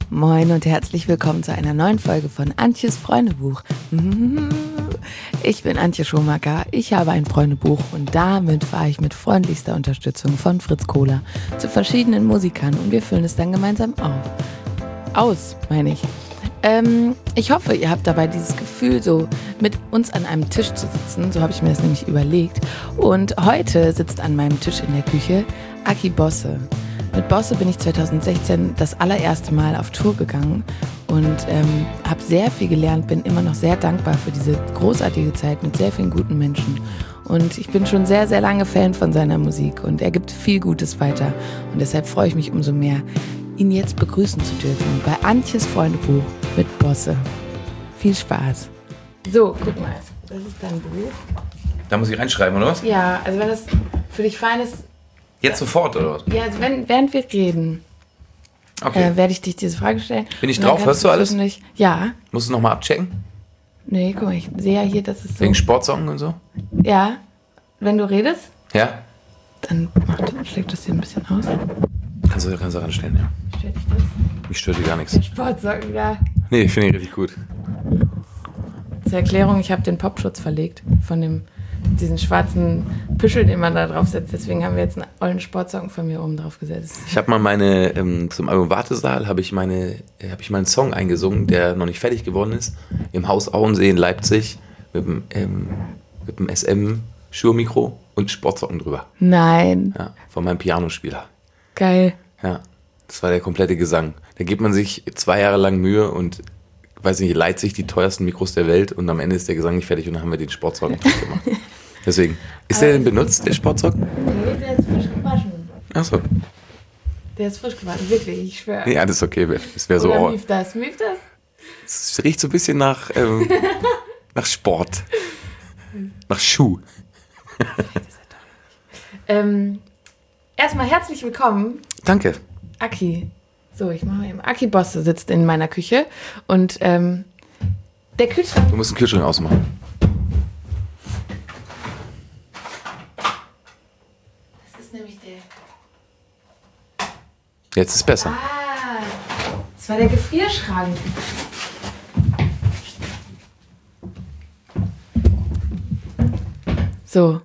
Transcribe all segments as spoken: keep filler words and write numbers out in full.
Moin und herzlich willkommen zu einer neuen Folge von Antjes Freundebuch. Ich bin Antje Schumacher, ich habe ein Freundebuch und damit fahre ich mit freundlichster Unterstützung von Fritz Kohler zu verschiedenen Musikern und wir füllen es dann gemeinsam auf. Aus, meine ich. Ähm, ich hoffe, ihr habt dabei dieses Gefühl, so mit uns an einem Tisch zu sitzen. So habe ich mir das nämlich überlegt. Und heute sitzt an meinem Tisch in der Küche Aki Bosse. Mit Bosse bin ich zweitausendsechzehn das allererste Mal auf Tour gegangen und ähm, habe sehr viel gelernt, bin immer noch sehr dankbar für diese großartige Zeit mit sehr vielen guten Menschen. Und ich bin schon sehr, sehr lange Fan von seiner Musik und er gibt viel Gutes weiter. Und deshalb freue ich mich umso mehr, ihn jetzt begrüßen zu dürfen bei Antjes Freundebuch mit Bosse. Viel Spaß. So, guck mal, das ist dein Buch. Da muss ich reinschreiben, oder was? Ja, also wenn das für dich fein ist. Jetzt sofort, oder was? Ja, also wenn, während wir reden, okay. äh, werde ich dich diese Frage stellen. Bin ich drauf? Hörst du alles? Nicht, ja. Musst du nochmal abchecken? Nee, guck mal, ich sehe ja hier, dass es so... Wegen Sportsong und so? Ja, wenn du redest, Ja? dann macht, schlägt das hier ein bisschen aus. Kannst du, kannst du ranstellen, ja. Stört dich das? Mich stört dir gar nichts. Sportsocken, ja. Nee, finde ich richtig gut. Zur Erklärung, ich habe den Popschutz verlegt von dem diesen schwarzen Püschel, den man da drauf setzt. Deswegen haben wir jetzt einen ollen Sportsocken von mir oben drauf gesetzt. Ich habe mal meine, ähm, zum Album Wartesaal habe ich meine, äh, habe ich mal einen Song eingesungen, der noch nicht fertig geworden ist. Im Haus Auensee in Leipzig mit dem, ähm, mit dem S M Shure-Mikro und Sportsocken drüber. Nein. Ja, von meinem Pianospieler. Geil. Ja, das war der komplette Gesang. Da gibt man sich zwei Jahre lang Mühe und weiß nicht, leiht sich die teuersten Mikros der Welt und am Ende ist der Gesang nicht fertig und dann haben wir den Sportsocken drauf gemacht. Deswegen. Ist Aber der denn benutzt, der Sportsocken? Nee, der ist frisch gewaschen. Achso. Der ist frisch gewaschen, wirklich, ich schwöre. Ja, das ist okay. Es wäre so. Oder Oh, mief das, mief das? es riecht so ein bisschen nach, ähm, nach Sport. Nach Schuh. ähm, erstmal herzlich willkommen, Danke. Aki. So, ich mache mal eben. Aki Bosse sitzt in meiner Küche und ähm, der Kühlschrank... Du musst den Kühlschrank ausmachen. Das ist nämlich der... Jetzt ist es besser. Ah, das war der Gefrierschrank. So.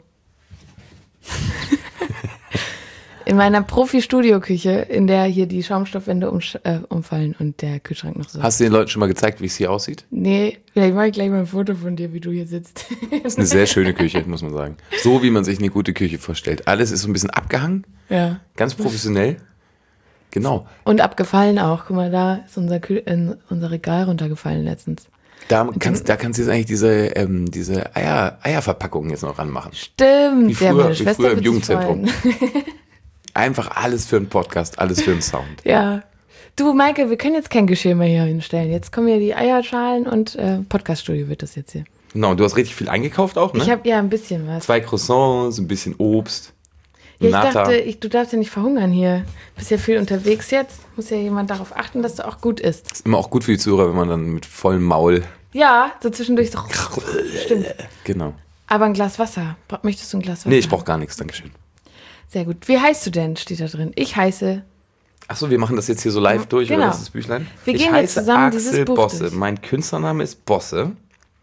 In meiner Profi-Studio-Küche, in der hier die Schaumstoffwände umsch- äh, umfallen und der Kühlschrank noch so. Hast du den Leuten schon mal gezeigt, wie es hier aussieht? Nee, vielleicht mache ich gleich mal ein Foto von dir, wie du hier sitzt. Das ist eine sehr schöne Küche, muss man sagen. So, wie man sich eine gute Küche vorstellt. Alles ist so ein bisschen abgehangen, Ja. ganz professionell. Genau. Und abgefallen auch. Guck mal, da ist unser, Kühl- in unser Regal runtergefallen letztens. Da kannst, da kannst du jetzt eigentlich diese, ähm, diese Eier, Eierverpackungen jetzt noch ranmachen. Stimmt, Wie ja, früher- meine wie Schwester früher im wird sich Jugendzentrum. freuen. Einfach alles für einen Podcast, alles für einen Sound. Ja. Du, Maike, wir können jetzt kein Geschirr mehr hier hinstellen. Jetzt kommen ja die Eierschalen und äh, Podcaststudio wird das jetzt hier. Genau, du hast richtig viel eingekauft auch, ne? Ich habe ja ein bisschen was. Zwei Croissants, ein bisschen Obst, Ja, ich Nata. dachte, ich, du darfst ja nicht verhungern hier. Bist ja viel unterwegs jetzt. Muss ja jemand darauf achten, dass du auch gut isst. Ist immer auch gut für die Zuhörer, wenn man dann mit vollem Maul... Ja, so zwischendurch so. Stimmt. Genau. Aber ein Glas Wasser. Bra- Möchtest du ein Glas Wasser? Nee, ich brauche gar nichts, dankeschön. Sehr gut. Wie heißt du denn, steht da drin. Ich heiße... Achso, wir machen das jetzt hier so live durch, Genau. oder was ist das Büchlein? Wir ich gehen jetzt heiße zusammen Axel dieses Buch Bosse. durch. Mein Künstlername ist Bosse.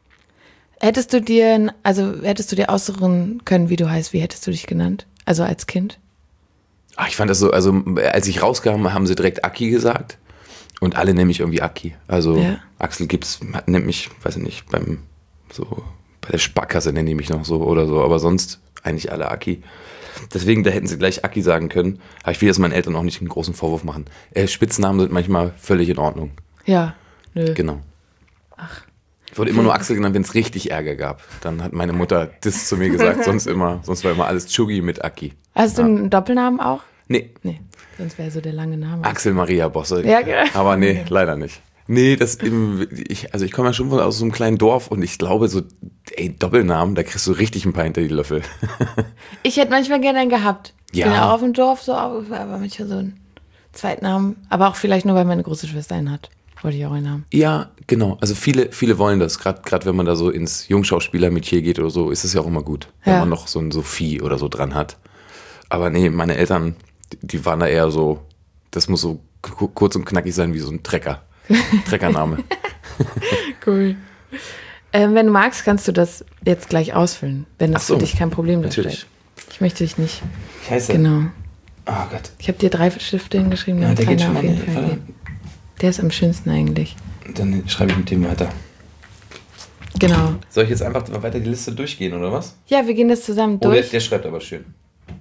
Hättest du dir, also hättest du dir aussuchen können, wie du heißt, wie hättest du dich genannt? Also als Kind? Ach, ich fand das so, also als ich rauskam, haben sie direkt Aki gesagt. Und alle nennen mich irgendwie Aki. Also Ja. Axel Gibbs hat- nennt mich, weiß ich nicht, beim so bei der Sparkasse nennen die mich noch so oder so, aber sonst eigentlich alle Aki. Deswegen, da hätten sie gleich Aki sagen können. Aber ich will jetzt meinen Eltern auch nicht einen großen Vorwurf machen. Äh, Spitznamen sind manchmal völlig in Ordnung. Ja, nö. Genau. Ach. Ich wurde immer nur Axel genannt, wenn es richtig Ärger gab. Dann hat meine Mutter das zu mir gesagt, sonst immer, sonst war immer alles Chugi mit Aki. Hast du einen Doppelnamen auch? Nee, Nee, sonst wäre so der lange Name. Axel Maria Bosse. Ja, genau. Aber nee, leider nicht. Nee, das im, ich, also ich komme ja schon von aus so einem kleinen Dorf und ich glaube so, ey, Doppelnamen, da kriegst du richtig ein paar hinter die Löffel. Ich hätte manchmal gerne einen gehabt. Ich Ja. bin ja auch auf dem Dorf so, aber manchmal so einen Zweitnamen. Aber auch vielleicht nur, weil meine große Schwester einen hat. Wollte ich auch einen haben. Ja, genau. Also viele, viele wollen das. Gerade wenn man da so ins Jungschauspielermetier geht oder so, ist es ja auch immer gut, wenn Ja. man noch so ein Sophie oder so dran hat. Aber nee, meine Eltern, die, die waren da eher so, das muss so k- kurz und knackig sein wie so ein Trecker. Treckername. Cool. Ähm, wenn du magst, kannst du das jetzt gleich ausfüllen, wenn das Ach so, für dich kein Problem darstellt. natürlich. Ich möchte dich nicht. Scheiße. Genau. Oh Gott. Ich habe dir drei Stifte hingeschrieben, Ja, damit der geht keiner schon auf mal. jeden Fall Warte. geht. Der ist am schönsten eigentlich. Dann schreibe ich mit dem weiter. Genau. Soll ich jetzt einfach weiter die Liste durchgehen, oder was? Ja, wir gehen das zusammen Oh, der, durch. der schreibt aber schön.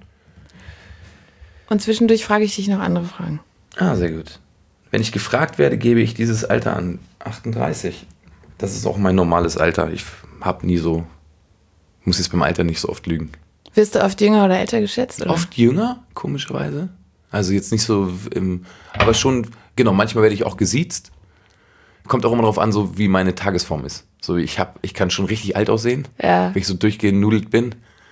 Und zwischendurch frage ich dich noch andere Fragen. Ah, sehr gut. Wenn ich gefragt werde, gebe ich dieses Alter an. achtunddreißig. Das ist auch mein normales Alter. Ich habe nie so, muss jetzt beim Alter nicht so oft lügen. Wirst du oft jünger oder älter geschätzt? Oder? Oft jünger, komischerweise. Also jetzt nicht so, im, aber schon, genau, manchmal werde ich auch gesiezt. Kommt auch immer darauf an, so wie meine Tagesform ist. So, ich, hab, ich kann schon richtig alt aussehen, Ja. wenn ich so durchgenudelt bin.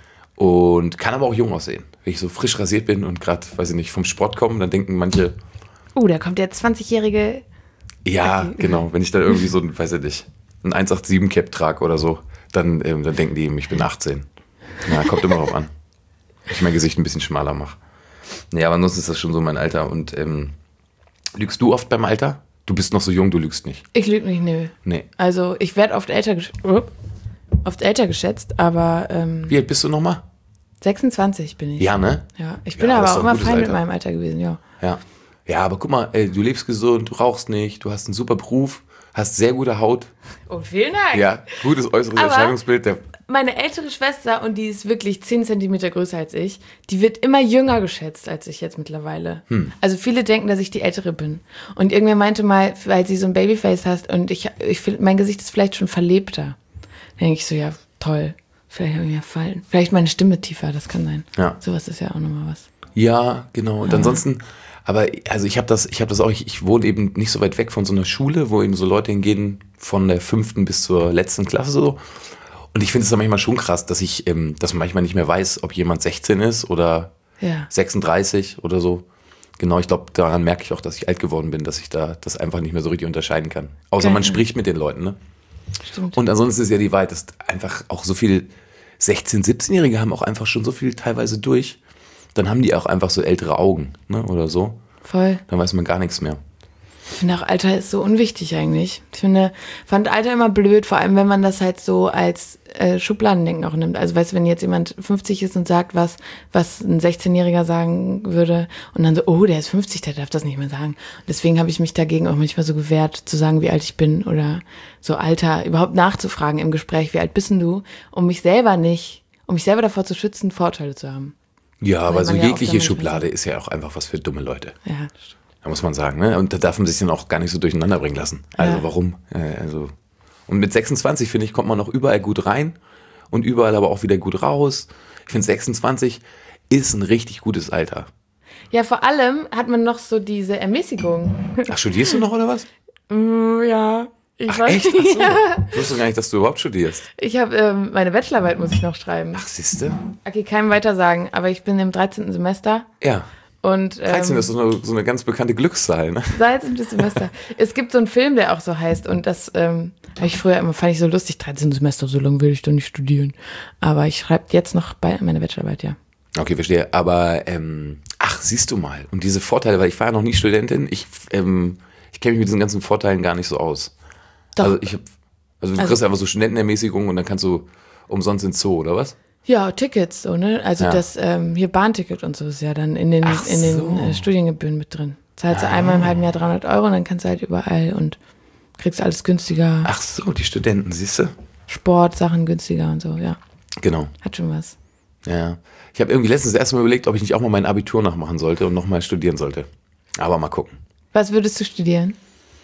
Und kann aber auch jung aussehen. Wenn ich so frisch rasiert bin und gerade, weiß ich nicht, vom Sport komme, dann denken manche, Uh, da kommt der zwanzigjährige. ja, Okay. genau, wenn ich dann irgendwie so, weiß ich nicht, ein eins acht sieben Cap trage oder so, dann, ähm, dann denken die, ich bin achtzehn. Ja, kommt immer drauf an. Ich mein Gesicht ein bisschen schmaler mache. Nee, aber ansonsten ist das schon so mein Alter. Und ähm, lügst du oft beim Alter? Du bist noch so jung, du lügst nicht. Ich lüge nicht, nö. Nee. Also ich werde oft älter, gesch Upp. oft älter geschätzt, aber ähm, Wie alt bist du nochmal? sechsundzwanzig bin ich. Ja, ne? Ja, ich bin Ja, aber das ist auch doch ein immer gutes fein mit Alter. meinem Alter gewesen, ja. Ja. Ja, aber guck mal, ey, du lebst gesund, du rauchst nicht, du hast einen super Beruf, hast sehr gute Haut. Oh, vielen Dank. Ja, gutes äußeres Aber- Erscheinungsbild. Der, Meine ältere Schwester, und die ist wirklich zehn Zentimeter größer als ich, die wird immer jünger geschätzt als ich jetzt mittlerweile. Hm. Also viele denken, dass ich die Ältere bin. Und irgendwer meinte mal, weil sie so ein Babyface hast und ich, ich finde, mein Gesicht ist vielleicht schon verlebter. Dann denke ich so, ja, toll. Vielleicht habe ich mir gefallen. Vielleicht meine Stimme tiefer, das kann sein. Ja. Sowas ist ja auch nochmal was. ja, genau. Und ansonsten, aber also ich habe das, ich habe das auch, ich, ich wohne eben nicht so weit weg von so einer Schule, wo eben so Leute hingehen von der fünften bis zur letzten Klasse so. Und ich finde es dann manchmal schon krass, dass ich, ähm, dass man manchmal nicht mehr weiß, ob jemand sechzehn ist oder Ja. sechsunddreißig oder so. Genau, ich glaube, daran merke ich auch, dass ich alt geworden bin, dass ich da das einfach nicht mehr so richtig unterscheiden kann. Außer Geil. man spricht mit den Leuten, ne? Stimmt. Und ansonsten ist ja die Wahrheit, dass einfach auch so viel sechzehn-, siebzehnjährige haben auch einfach schon so viel teilweise durch. Dann haben die auch einfach so ältere Augen, ne? Oder so. Voll. Dann weiß man gar nichts mehr. Ich finde auch, Alter ist so unwichtig eigentlich. Ich finde, fand Alter immer blöd, vor allem wenn man das halt so als äh, Schubladendenken auch nimmt. Also weißt du, wenn jetzt jemand fünfzig ist und sagt was, was ein sechzehnjähriger sagen würde und dann so, oh, der ist fünfzig, der darf das nicht mehr sagen. Und deswegen habe ich mich dagegen auch manchmal so gewehrt, zu sagen, wie alt ich bin oder so Alter, überhaupt nachzufragen im Gespräch, wie alt bist denn du, um mich selber nicht, um mich selber davor zu schützen, Vorteile zu haben. Ja, aber man so ja auch jegliche damit Schublade ist ja auch einfach was für dumme Leute. Ja, Da muss man sagen, ne? Und da darf man sich dann auch gar nicht so durcheinander bringen lassen. Also Ja. warum? Äh, also und mit sechsundzwanzig, finde ich, kommt man noch überall gut rein und überall aber auch wieder gut raus. Ich finde, sechsundzwanzig ist ein richtig gutes Alter. ja, vor allem hat man noch so diese Ermäßigung. Ach, studierst du noch oder was? Mm, ja, ich Ach, weiß echt? Ach so. Ja. Ich wusste gar nicht, dass du überhaupt studierst. Ich habe ähm, meine Bachelorarbeit muss ich noch schreiben. Ach, siehste? Okay, keinem weiter sagen, aber ich bin im dreizehnten Semester Ja. und ähm, dreizehn ist so eine, so eine ganz bekannte Glückszahl, ne? dreizehnten Semester. Es gibt so einen Film, der auch so heißt und das ähm, habe ich früher immer, fand ich so lustig, dreizehnten Semester, so lange will ich doch nicht studieren. Aber ich schreibe jetzt noch bei meiner Bachelorarbeit, ja. Okay, verstehe. Aber, ähm, ach, siehst du mal. Und diese Vorteile, weil ich war ja noch nie Studentin, ich, ähm, ich kenne mich mit diesen ganzen Vorteilen gar nicht so aus. Doch. Also ich hab, also du Also- kriegst einfach so Studentenermäßigung und dann kannst du umsonst ins Zoo, oder was? Ja, Tickets, so, ne? Also Ja. das ähm, hier Bahnticket und so ist ja dann in den, Ach in den so. äh, Studiengebühren mit drin. Zahlst du einmal im halben Jahr dreihundert Euro und dann kannst du halt überall und kriegst alles günstiger. Ach so, die Studenten, siehst du? Sportsachen günstiger und so, ja. Genau. Hat schon was. Ja. Ich habe irgendwie letztens erst mal überlegt, ob ich nicht auch mal mein Abitur nachmachen sollte und nochmal studieren sollte. Aber mal gucken. Was würdest du studieren?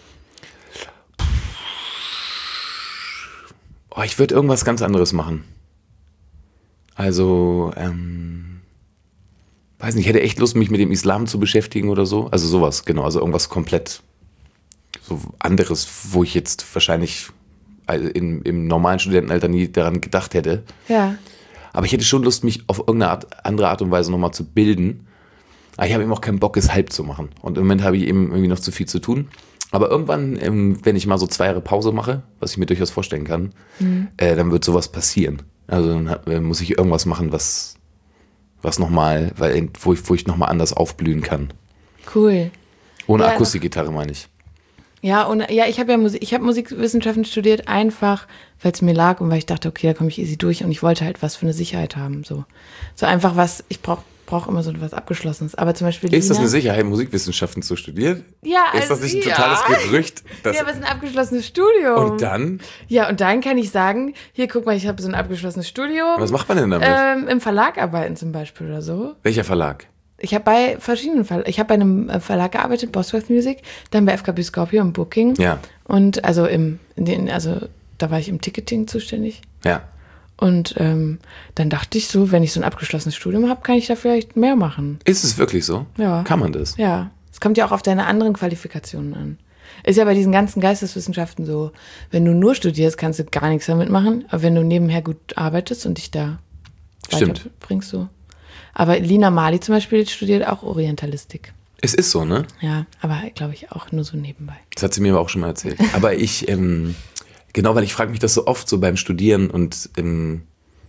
Oh, ich würde irgendwas ganz anderes machen. Also, ähm, weiß nicht, ich hätte echt Lust, mich mit dem Islam zu beschäftigen oder so. Also sowas, genau. Also irgendwas komplett so anderes, wo ich jetzt wahrscheinlich in, im normalen Studentenalter nie daran gedacht hätte. Ja. Aber ich hätte schon Lust, mich auf irgendeine Art, andere Art und Weise nochmal zu bilden. Aber ich habe eben auch keinen Bock, es halb zu machen. Und im Moment habe ich eben irgendwie noch zu viel zu tun. Aber irgendwann, ähm, wenn ich mal so zwei Jahre Pause mache, was ich mir durchaus vorstellen kann, mhm. äh, dann wird sowas passieren. Also dann hat, äh, muss ich irgendwas machen, was, was nochmal, weil, wo ich, wo ich nochmal anders aufblühen kann. Cool. Ohne Ja. Akustikgitarre meine ich. Ja, und ja, ich habe ja Musik, ich habe Musikwissenschaften studiert, einfach, weil es mir lag und weil ich dachte, okay, da komme ich easy durch und ich wollte halt was für eine Sicherheit haben. So, so einfach was, ich brauche brauch immer so was Abgeschlossenes. Aber zum Beispiel Ist das Lina, eine Sicherheit, Musikwissenschaften zu studieren? Ja, Ist das also, nicht ein ja. totales Gerücht? Dass Ja, aber es ist ein abgeschlossenes Studium. und dann? Ja, und dann kann ich sagen, hier, guck mal, ich habe so ein abgeschlossenes Studium. Was macht man denn damit? Ähm, Im Verlag arbeiten zum Beispiel oder so. Welcher Verlag? Ich habe bei verschiedenen Verlagen, ich habe bei einem äh, Verlag gearbeitet, Bosworth Music, dann bei F K B Scorpio im Booking. Ja. Und also im, in den, also da war ich im Ticketing zuständig. Ja. Und ähm, dann dachte ich so, wenn ich so ein abgeschlossenes Studium habe, kann ich da vielleicht mehr machen. Ist es wirklich so? Ja. Kann man das? Ja. Es kommt ja auch auf deine anderen Qualifikationen an. Ist ja bei diesen ganzen Geisteswissenschaften so, wenn du nur studierst, kannst du gar nichts damit machen. Aber wenn du nebenher gut arbeitest und dich da Stimmt. weiterbringst, so. Aber Lina Mali zum Beispiel studiert auch Orientalistik. Es ist so, ne? Ja, aber glaube ich auch nur so nebenbei. Das hat sie mir aber auch schon mal erzählt. Aber ich, ähm, genau, weil ich frage mich das so oft so beim Studieren und ähm,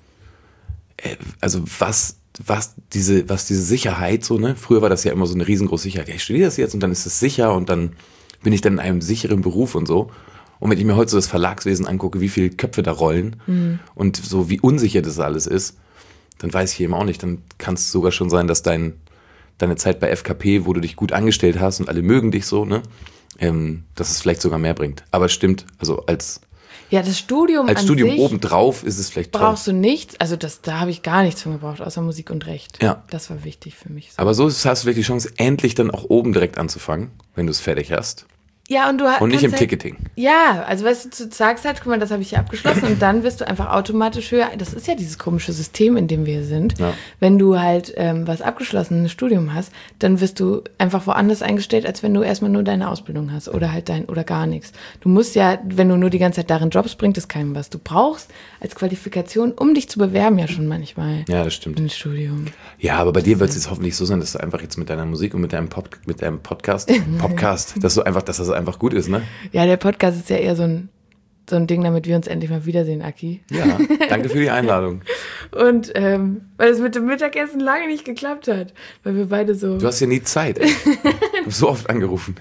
äh, also was, was diese, was diese Sicherheit so, ne? Früher war das ja immer so eine riesengroße Sicherheit. Ja, ich studiere das jetzt und dann ist es sicher und dann bin ich dann in einem sicheren Beruf und so. Und wenn ich mir heute so das Verlagswesen angucke, wie viele Köpfe da rollen mhm. und so wie unsicher das alles ist, dann weiß ich eben auch nicht. Dann kann es sogar schon sein, dass dein, deine Zeit bei F K P, wo du dich gut angestellt hast und alle mögen dich so, ne, ähm, dass es vielleicht sogar mehr bringt. Aber es stimmt, also als, Ja, das Studium als an Studium sich obendrauf ist es vielleicht toll. brauchst du nichts. Also das, da habe ich gar nichts von gebraucht, außer Musik und Recht. Ja. Das war wichtig für mich. So. Aber so hast du vielleicht die Chance, endlich dann auch oben direkt anzufangen, wenn du es fertig hast. Ja, und du Und nicht im kannst halt, Ticketing. Ja, also weißt du, du sagst halt, guck mal, das habe ich hier abgeschlossen und dann wirst du einfach automatisch höher. Das ist ja dieses komische System, in dem wir hier sind. Ja. Wenn du halt ähm, was abgeschlossenes Studium hast, dann wirst du einfach woanders eingestellt, als wenn du erstmal nur deine Ausbildung hast oder halt dein oder gar nichts. Du musst ja, wenn du nur die ganze Zeit darin Jobs bringt es keinem was. Du brauchst als Qualifikation, um dich zu bewerben, ja schon manchmal Ja, das stimmt. ein Studium. Ja, aber bei dir wird es jetzt hoffentlich so sein, dass du einfach jetzt mit deiner Musik und mit deinem, Pod, mit deinem Podcast, Podcast, dass du einfach, dass das einfach gut ist, ne? Ja, der Podcast ist ja eher so ein, so ein Ding, damit wir uns endlich mal wiedersehen, Aki. Ja, danke für die Einladung. Und ähm, weil es mit dem Mittagessen lange nicht geklappt hat, weil wir beide so Du hast ja nie Zeit. Ey. Du hast so oft angerufen.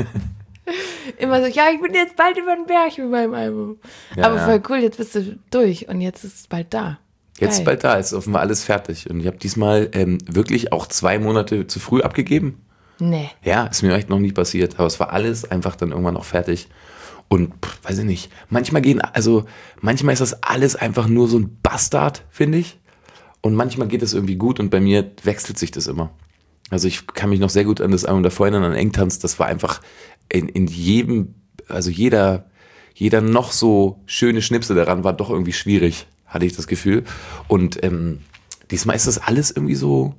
immer so, ja, ich bin jetzt bald über den Berg mit meinem Album. Ja, Aber ja. voll cool, jetzt bist du durch und jetzt ist es bald da. Jetzt ist Geil. bald da, ist offenbar alles fertig. Und ich habe diesmal ähm, wirklich auch zwei Monate zu früh abgegeben. Nee. Ja, ist mir echt noch nie passiert, aber es war alles einfach dann irgendwann auch fertig. Und pff, weiß ich nicht, manchmal gehen, also manchmal ist das alles einfach nur so ein Bastard, finde ich. Und manchmal geht es irgendwie gut und bei mir wechselt sich das immer. Also ich kann mich noch sehr gut an das Album davor erinnern, an Engtanz, das war einfach in, in jedem, also jeder, jeder noch so schöne Schnipsel daran war doch irgendwie schwierig, hatte ich das Gefühl. Und ähm, diesmal ist das alles irgendwie so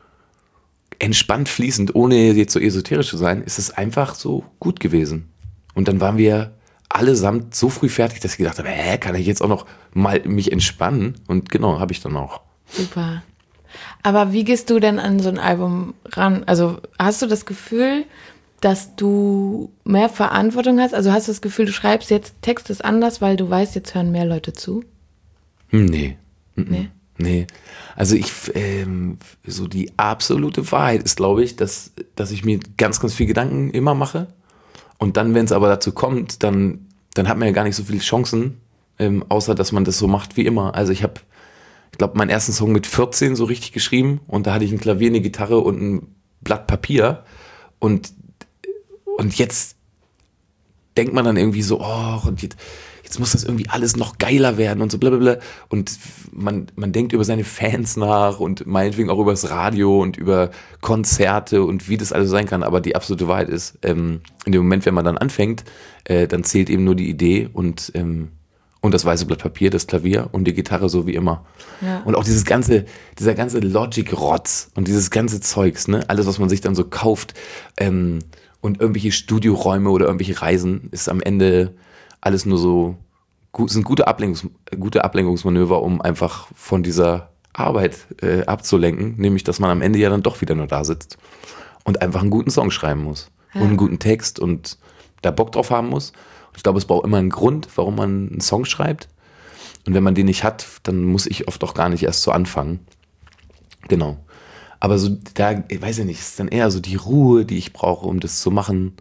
entspannt fließend, ohne jetzt so esoterisch zu sein, ist es einfach so gut gewesen. Und dann waren wir allesamt so früh fertig, dass ich gedacht habe, hä, kann ich jetzt auch noch mal mich entspannen? Und genau, habe ich dann auch. Super. Aber wie gehst du denn an so ein Album ran? Also hast du das Gefühl, dass du mehr Verantwortung hast? Also hast du das Gefühl, du schreibst jetzt Text ist anders, weil du weißt, jetzt hören mehr Leute zu? Hm, nee. Mhm. Nee. Nee. Also ich, ähm, so die absolute Wahrheit ist, glaube ich, dass, dass ich mir ganz, ganz viel Gedanken immer mache. Und dann, wenn es aber dazu kommt, dann, dann hat man ja gar nicht so viele Chancen, ähm, außer dass man das so macht wie immer. Also ich habe, ich glaube, meinen ersten Song mit vierzehn so richtig geschrieben und da hatte ich ein Klavier, eine Gitarre und ein Blatt Papier. Und, und jetzt denkt man dann irgendwie so, oh, und jetzt, jetzt muss das irgendwie alles noch geiler werden und so blablabla. Und man, man denkt über seine Fans nach und meinetwegen auch über das Radio und über Konzerte und wie das alles sein kann. Aber die absolute Wahrheit ist, ähm, in dem Moment, wenn man dann anfängt, äh, dann zählt eben nur die Idee und, ähm, und das weiße Blatt Papier, das Klavier und die Gitarre so wie immer. Ja. Und auch dieses ganze, dieser ganze Logic-Rotz und dieses ganze Zeugs, ne, alles, was man sich dann so kauft, ähm, und irgendwelche Studioräume oder irgendwelche Reisen, ist am Ende alles nur so, sind gute, Ablenkungs, gute Ablenkungsmanöver, um einfach von dieser Arbeit äh, abzulenken, nämlich, dass man am Ende ja dann doch wieder nur da sitzt und einfach einen guten Song schreiben muss Ja. und einen guten Text und da Bock drauf haben muss. Und ich glaube, es braucht immer einen Grund, warum man einen Song schreibt. Und wenn man den nicht hat, dann muss ich oft auch gar nicht erst so anfangen. Genau. Aber so, da, ich weiß ich nicht, ist dann eher so die Ruhe, die ich brauche, um das zu machen.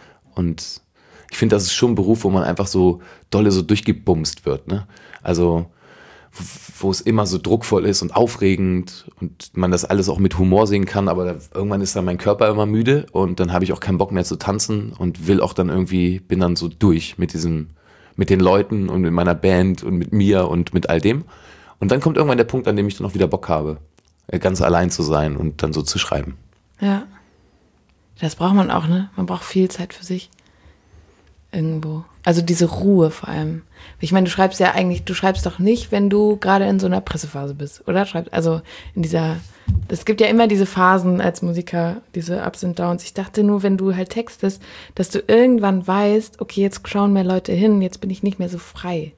Und ich finde, das ist schon ein Beruf, wo man einfach so dolle so durchgebumst wird, ne? Also, wo es immer so druckvoll ist und aufregend und man das alles auch mit Humor sehen kann, aber da, irgendwann ist dann mein Körper immer müde und dann habe ich auch keinen Bock mehr zu tanzen und will auch dann irgendwie, bin dann so durch mit diesem, mit den Leuten und mit meiner Band und mit mir und mit all dem. Und dann kommt irgendwann der Punkt, an dem ich dann auch wieder Bock habe, ganz allein zu sein und dann so zu schreiben. Ja. Das braucht man auch, ne? Man braucht viel Zeit für sich. Irgendwo. Also diese Ruhe vor allem. Ich meine, du schreibst ja eigentlich, du schreibst doch nicht, wenn du gerade in so einer Pressephase bist, oder? Schreibst, also in dieser, es gibt ja immer diese Phasen als Musiker, diese Ups und Downs. Ich dachte nur, wenn du halt textest, dass du irgendwann weißt, okay, jetzt schauen mehr Leute hin, jetzt bin ich nicht mehr so frei.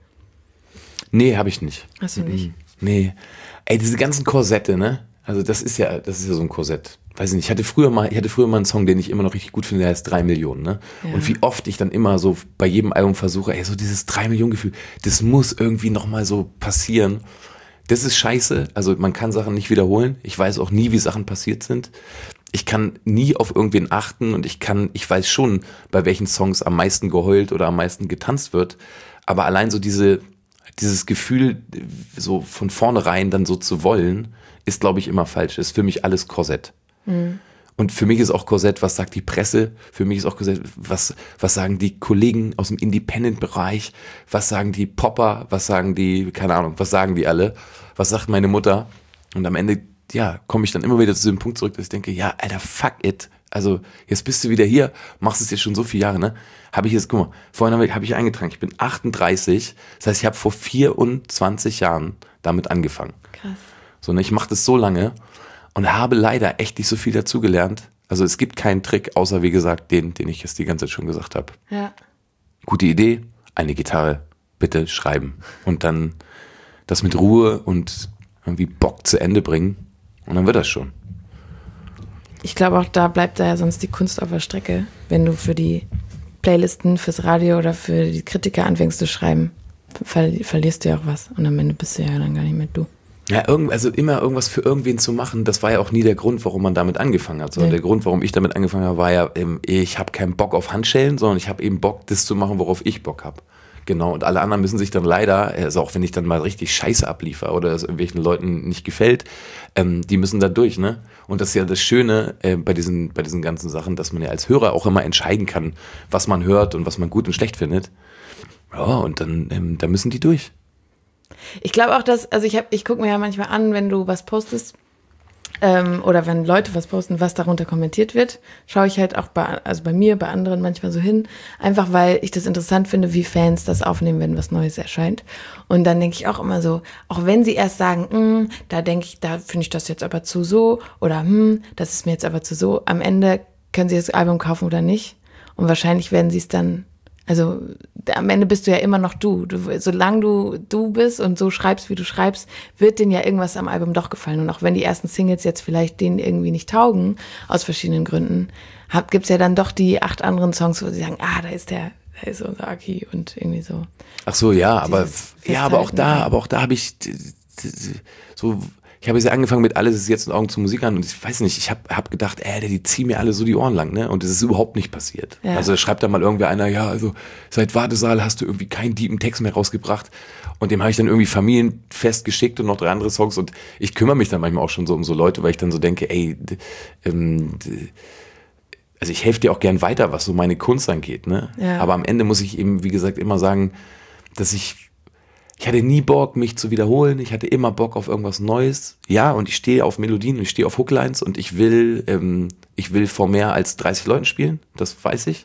Nee, habe ich nicht. Hast du nicht? Nee. Ey, diese ganzen Korsette, ne? Also das ist ja, das ist ja so ein Korsett. Weiß ich nicht, ich hatte früher mal, ich hatte früher mal einen Song, den ich immer noch richtig gut finde, der heißt drei Millionen, ne? Ja. Und wie oft ich dann immer so bei jedem Album versuche, ey, so dieses drei Millionen Gefühl, das muss irgendwie nochmal so passieren. Das ist scheiße, also man kann Sachen nicht wiederholen. Ich weiß auch nie, wie Sachen passiert sind. Ich kann nie auf irgendwen achten und ich kann, ich weiß schon, bei welchen Songs am meisten geheult oder am meisten getanzt wird. Aber allein so diese, dieses Gefühl, so von vornherein dann so zu wollen, ist, glaube ich, immer falsch. Ist für mich alles Korsett. Mhm. Und für mich ist auch Korsett, was sagt die Presse? Für mich ist auch Korsett, was, was sagen die Kollegen aus dem Independent-Bereich? Was sagen die Popper? Was sagen die, keine Ahnung, was sagen die alle? Was sagt meine Mutter? Und am Ende, ja, komme ich dann immer wieder zu dem Punkt zurück, dass ich denke, ja, Alter, fuck it. Also, jetzt bist du wieder hier, machst es jetzt schon so viele Jahre, ne? Habe ich jetzt, guck mal, vorhin habe ich, hab ich eingetragen, ich bin achtunddreißig, das heißt, ich habe vor vierundzwanzig Jahren damit angefangen. Krass. So, ne, ich mache das so lange und habe leider echt nicht so viel dazugelernt. Also es gibt keinen Trick, außer wie gesagt, den, den ich jetzt die ganze Zeit schon gesagt habe. Ja. Gute Idee, eine Gitarre, bitte schreiben. Und dann das mit Ruhe und irgendwie Bock zu Ende bringen. Und dann wird das schon. Ich glaube auch, da bleibt da ja sonst die Kunst auf der Strecke, wenn du für die Playlisten, fürs Radio oder für die Kritiker anfängst zu schreiben. Ver- verlierst du ja auch was. Und am Ende bist du ja dann gar nicht mehr du. Ja, irgend, also immer irgendwas für irgendwen zu machen, das war ja auch nie der Grund, warum man damit angefangen hat. Sondern Nee. der Grund, warum ich damit angefangen habe, war ja, ähm, ich habe keinen Bock auf Handschellen, sondern ich habe eben Bock, das zu machen, worauf ich Bock habe. Genau, und alle anderen müssen sich dann leider, also auch wenn ich dann mal richtig Scheiße abliefer oder es irgendwelchen Leuten nicht gefällt, ähm, die müssen da durch, ne? Und das ist ja das Schöne äh, bei diesen, bei diesen ganzen Sachen, dass man ja als Hörer auch immer entscheiden kann, was man hört und was man gut und schlecht findet. Ja, und dann, ähm, da müssen die durch. Ich glaube auch, dass, also ich habe, ich gucke mir ja manchmal an, wenn du was postest ähm, oder wenn Leute was posten, was darunter kommentiert wird, schaue ich halt auch bei, also bei mir, bei anderen manchmal so hin, einfach weil ich das interessant finde, wie Fans das aufnehmen, wenn was Neues erscheint. Und dann denke ich auch immer so, auch wenn sie erst sagen, hm, da denke ich, da finde ich das jetzt aber zu so oder hm, das ist mir jetzt aber zu so, am Ende können sie das Album kaufen oder nicht und wahrscheinlich werden sie es dann. Also am Ende bist du ja immer noch du. du. Solange du du bist und so schreibst, wie du schreibst, wird denen ja irgendwas am Album doch gefallen. Und auch wenn die ersten Singles jetzt vielleicht denen irgendwie nicht taugen, aus verschiedenen Gründen, gibt es ja dann doch die acht anderen Songs, wo sie sagen, ah, da ist der, da ist unser Aki und irgendwie so. Ach so, ja, aber ja, aber auch da, Festhalten. aber auch da habe ich d- d- so, ich habe jetzt angefangen mit Alles ist jetzt in Augen zu Musik an und ich weiß nicht, ich habe hab gedacht, ey, die ziehen mir alle so die Ohren lang, ne? Und das ist überhaupt nicht passiert. Ja. Also schreibt da mal irgendwer einer, ja, also seit Wartesaal hast du irgendwie keinen deepen Text mehr rausgebracht und dem habe ich dann irgendwie Familienfest geschickt und noch drei andere Songs und ich kümmere mich dann manchmal auch schon so um so Leute, weil ich dann so denke, ey, d- ähm, d- also ich helfe dir auch gern weiter, was so meine Kunst angeht, ne? Ja. Aber am Ende muss ich eben, wie gesagt, immer sagen, dass ich, ich hatte nie Bock, mich zu wiederholen. Ich hatte immer Bock auf irgendwas Neues. Ja, und ich stehe auf Melodien, ich stehe auf Hooklines und ich will, ähm, ich will vor mehr als dreißig Leuten spielen. Das weiß ich.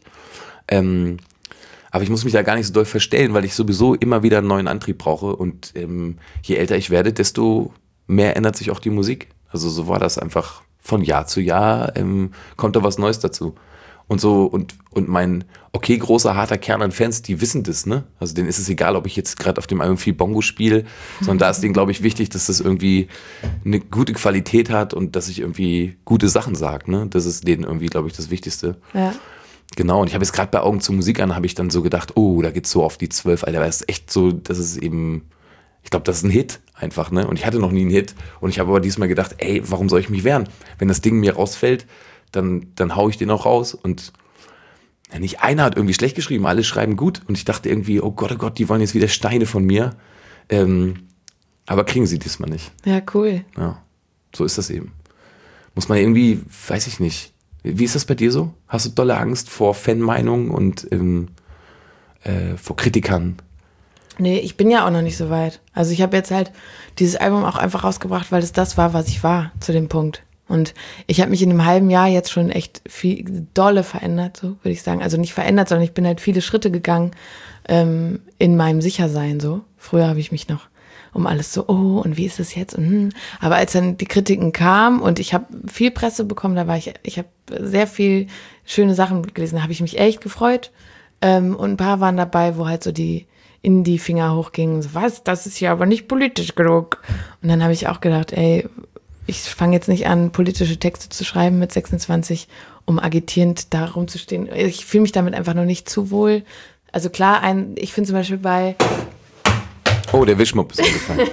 Ähm, aber ich muss mich da gar nicht so doll verstellen, weil ich sowieso immer wieder einen neuen Antrieb brauche. Und ähm, je älter ich werde, desto mehr ändert sich auch die Musik. Also so war das einfach von Jahr zu Jahr, ähm, kommt da was Neues dazu. Und so, und, und mein, okay, großer, harter Kern an Fans, die wissen das, ne? Also denen ist es egal, ob ich jetzt gerade auf dem Album viel Bongo spiele, sondern da ist denen, glaube ich, wichtig, dass das irgendwie eine gute Qualität hat und dass ich irgendwie gute Sachen sage, ne? Das ist denen irgendwie, glaube ich, das Wichtigste. Ja. Genau, und ich habe jetzt gerade bei Augen zu Musik an, habe ich dann so gedacht, oh, da geht's so auf die zwölf, Alter, das ist echt so, das ist eben, Ich glaube, das ist ein Hit einfach, ne? Und ich hatte noch nie einen Hit. Und ich habe aber diesmal gedacht, ey, warum soll ich mich wehren? Wenn das Ding mir rausfällt, dann, dann hau ich den auch raus. Und ja, nicht einer hat irgendwie schlecht geschrieben, alle schreiben gut. Und ich dachte irgendwie, oh Gott, oh Gott, die wollen jetzt wieder Steine von mir. Ähm, aber kriegen sie diesmal nicht. Ja, cool. Ja, so ist das eben. Muss man irgendwie, weiß ich nicht. Wie ist das bei dir so? Hast du dolle Angst vor Fanmeinungen und ähm, äh, vor Kritikern? Nee, ich bin ja auch noch nicht so weit. Also ich habe jetzt halt dieses Album auch einfach rausgebracht, weil es das war, was ich war zu dem Punkt. Und ich habe mich in einem halben Jahr jetzt schon echt viel dolle verändert, so würde ich sagen. Also nicht verändert, sondern ich bin halt viele Schritte gegangen ähm, in meinem Sichersein. So. Früher habe ich mich noch um alles so, oh, und wie ist es jetzt? Und, hm. Aber als dann die Kritiken kamen und ich habe viel Presse bekommen, da war ich, ich habe sehr viel schöne Sachen gelesen, da habe ich mich echt gefreut. Ähm, und ein paar waren dabei, wo halt so die in die Finger hochgingen, so, was, das ist ja aber nicht politisch genug. Und dann habe ich auch gedacht, ey, ich fange jetzt nicht an, politische Texte zu schreiben mit sechsundzwanzig, um agitierend da rumzustehen. Ich fühle mich damit einfach noch nicht zu wohl. Also klar, ein, ich finde zum Beispiel bei Oh, der Wischmopp ist umgefallen.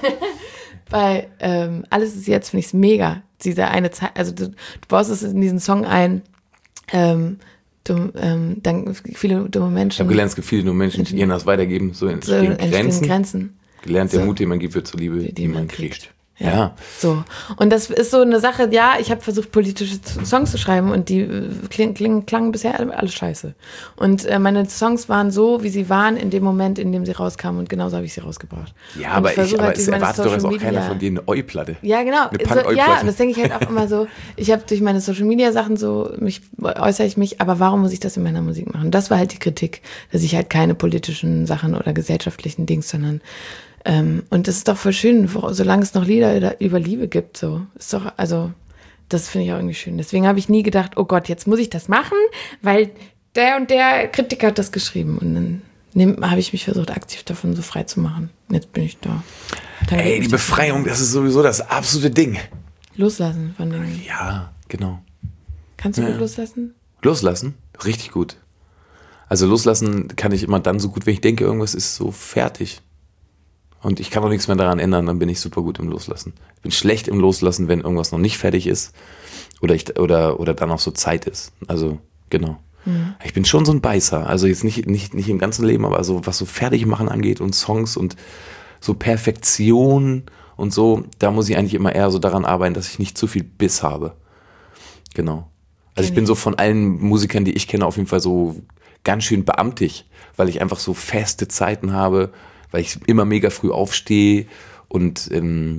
bei ähm, Alles ist jetzt, finde ich es mega. Diese eine Zeit, also du, du baust es in diesen Song ein, ähm, du, ähm, dann viele dumme Menschen. Ich habe gelernt, es gibt viele dumme Menschen, die ihren das weitergeben, so entstehen, so entstehen Grenzen. Grenzen. Gelernt, So. der Mut, den man gibt, wird zur Liebe, die, die man man kriegt. kriegt. Ja. ja. So. Und das ist so eine Sache, ja, ich habe versucht, politische Songs zu schreiben und die äh, kling, kling, klangen bisher alles scheiße. Und äh, meine Songs waren so, wie sie waren in dem Moment, in dem sie rauskamen und genauso habe ich sie rausgebracht. Ja, und aber, ich, versuche aber halt es durch meine erwartet doch jetzt auch Social keiner Media- von dir eine Eu-Platte. Ja, genau. Eine So, Punk-Eu-Platte. ja, das denke ich halt auch immer so. Ich habe durch meine Social Media Sachen so, mich äußere ich mich, aber warum muss ich das in meiner Musik machen? Das war halt die Kritik, dass ich halt keine politischen Sachen oder gesellschaftlichen Dings, sondern ähm, und das ist doch voll schön, wo, solange es noch Lieder über Liebe gibt, so. Ist doch, also, das finde ich auch irgendwie schön. Deswegen habe ich nie gedacht, oh Gott, jetzt muss ich das machen, weil der und der Kritiker hat das geschrieben. Und dann habe ich mich versucht, aktiv davon so frei zu machen. Und jetzt bin ich da. Dann Ey, die Befreiung, das ist sowieso das absolute Ding. Loslassen von den. Ja, genau. Kannst du Ja. gut loslassen? Loslassen? Richtig gut. Also loslassen kann ich immer dann so gut, wenn ich denke, irgendwas ist so fertig. Und ich kann auch nichts mehr daran ändern, dann bin ich super gut im Loslassen. Ich bin schlecht im Loslassen, wenn irgendwas noch nicht fertig ist oder, ich, oder, oder dann auch so Zeit ist. Also, genau. Mhm. Ich bin schon so ein Beißer. Also jetzt nicht, nicht, nicht im ganzen Leben, aber so, was so Fertigmachen angeht und Songs und so Perfektion und so, da muss ich eigentlich immer eher so daran arbeiten, dass ich nicht zu viel Biss habe. Genau. Also ich bin so von allen Musikern, die ich kenne, auf jeden Fall so ganz schön beamtig, weil ich einfach so feste Zeiten habe, weil ich immer mega früh aufstehe und ähm,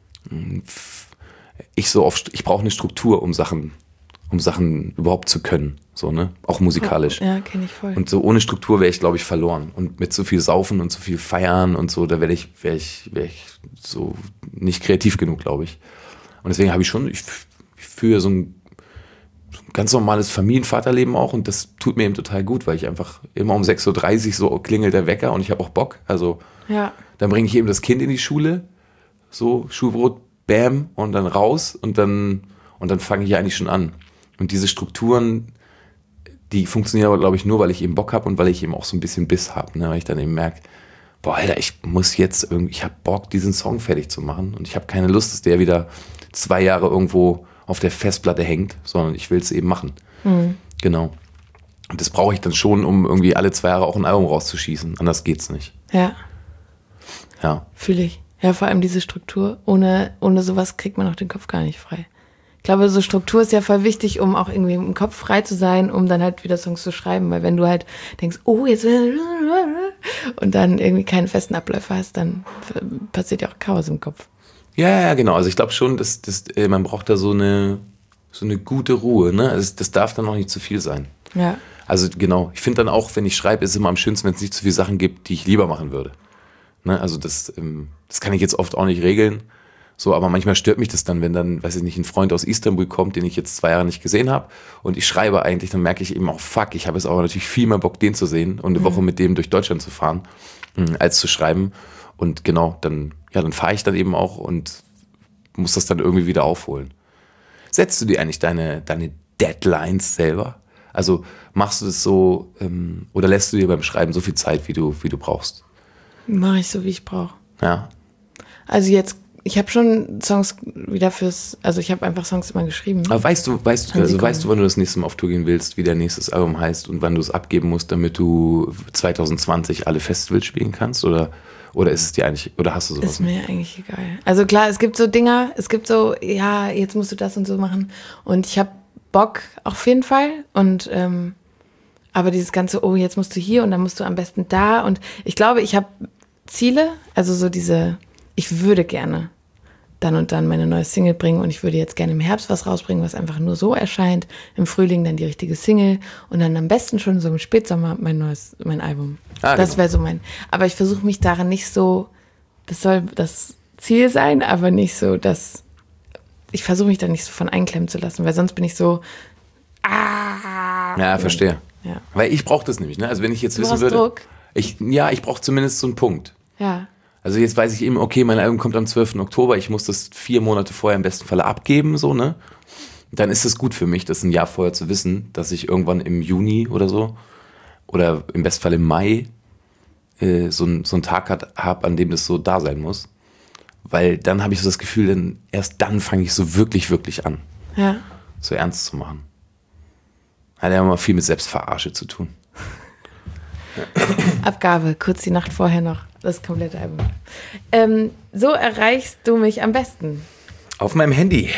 ich so oft, ich brauche eine Struktur, um Sachen, um Sachen überhaupt zu können, so, ne, auch musikalisch. Ja, kenne ich voll. Und so ohne Struktur wäre ich, glaube ich, verloren. Und mit so viel Saufen und so viel Feiern und so, da wäre ich, wäre ich, wäre ich so nicht kreativ genug, glaube ich. Und deswegen habe ich schon, ich, ich führe so ein ganz normales Familienvaterleben auch und das tut mir eben total gut, weil ich einfach immer um sechs Uhr dreißig so klingelt der Wecker und ich habe auch Bock. Also ja. Dann bringe ich eben das Kind in die Schule, so Schulbrot, bam, und dann raus und dann, und dann fange ich eigentlich schon an. Und diese Strukturen, die funktionieren aber, glaube ich, nur, weil ich eben Bock habe und weil ich eben auch so ein bisschen Biss habe, ne? Weil ich dann eben merke, boah, Alter, ich muss jetzt irgendwie, ich habe Bock, diesen Song fertig zu machen und ich habe keine Lust, dass der wieder zwei Jahre irgendwo auf der Festplatte hängt, sondern ich will es eben machen. Mhm. Genau. Und das brauche ich dann schon, um irgendwie alle zwei Jahre auch ein Album rauszuschießen. Anders geht's nicht. Ja. Ja. Fühle ich. Ja, vor allem diese Struktur. Ohne, ohne sowas kriegt man auch den Kopf gar nicht frei. Ich glaube, so Struktur ist ja voll wichtig, um auch irgendwie im Kopf frei zu sein, um dann halt wieder Songs zu schreiben. Weil wenn du halt denkst, oh, jetzt und dann irgendwie keinen festen Abläufer hast, dann passiert ja auch Chaos im Kopf. Ja, ja, genau. Also ich glaube schon, dass, dass äh, man braucht da so eine, so eine gute Ruhe. Ne? Also das darf dann auch nicht zu viel sein. Ja. Also genau. Ich finde dann auch, wenn ich schreibe, ist es immer am schönsten, wenn es nicht zu viele Sachen gibt, die ich lieber machen würde. Ne? Also das, ähm, das kann ich jetzt oft auch nicht regeln. So, aber manchmal stört mich das dann, wenn dann, weiß ich nicht, ein Freund aus Istanbul kommt, den ich jetzt zwei Jahre nicht gesehen habe und ich schreibe eigentlich, dann merke ich eben auch, fuck, ich habe jetzt aber natürlich viel mehr Bock, den zu sehen und eine mhm. Woche mit dem durch Deutschland zu fahren, mh, als zu schreiben. Und genau, dann, ja, dann fahre ich dann eben auch und muss das dann irgendwie wieder aufholen. Setzt du dir eigentlich deine, deine Deadlines selber? Also machst du das so ähm, oder lässt du dir beim Schreiben so viel Zeit, wie du, wie du brauchst? Mache ich so, wie ich brauche. Ja. Also jetzt, ich habe schon Songs wieder fürs, also ich habe einfach Songs immer geschrieben. Aber weißt du, weißt du, also weißt du, wann du das nächste Mal auf Tour gehen willst, wie dein nächstes Album heißt und wann du es abgeben musst, damit du zwanzig zwanzig alle Festivals spielen kannst? Oder, oder ist es dir eigentlich, oder hast du sowas? Ist mir eigentlich egal. Also klar, es gibt so Dinger, es gibt so, ja, jetzt musst du das und so machen. Und ich habe Bock auf jeden Fall. Und ähm, aber dieses ganze, oh, jetzt musst du hier und dann musst du am besten da. Und ich glaube, ich habe Ziele, also so diese, ich würde gerne dann und dann meine neue Single bringen und ich würde jetzt gerne im Herbst was rausbringen, was einfach nur so erscheint, im Frühling dann die richtige Single und dann am besten schon so im Spätsommer mein neues, mein Album. Ah, das genau. Wäre so mein, aber ich versuche mich daran nicht so, das soll das Ziel sein, aber nicht so, dass, ich versuche mich da nicht so von einklemmen zu lassen, weil sonst bin ich so, ah. Ja, verstehe. Ja. Weil ich brauche das nämlich, ne? Also wenn ich jetzt du wissen würde, Druck? Ich, ja, ich brauche zumindest so einen Punkt. Ja. Also jetzt weiß ich eben, okay, mein Album kommt am zwölften Oktober, ich muss das vier Monate vorher im besten Falle abgeben, so, ne? Dann ist es gut für mich, das ein Jahr vorher zu wissen, dass ich irgendwann im Juni oder so oder im besten Fall im Mai äh, so, ein, so einen Tag habe, an dem das so da sein muss. Weil dann habe ich so das Gefühl, denn erst dann fange ich so wirklich, wirklich an, ja. so ernst zu machen. Hat ja immer viel mit Selbstverarsche zu tun. Abgabe, kurz die Nacht vorher noch das komplette Album. Ähm, so erreichst du mich am besten. Auf meinem Handy.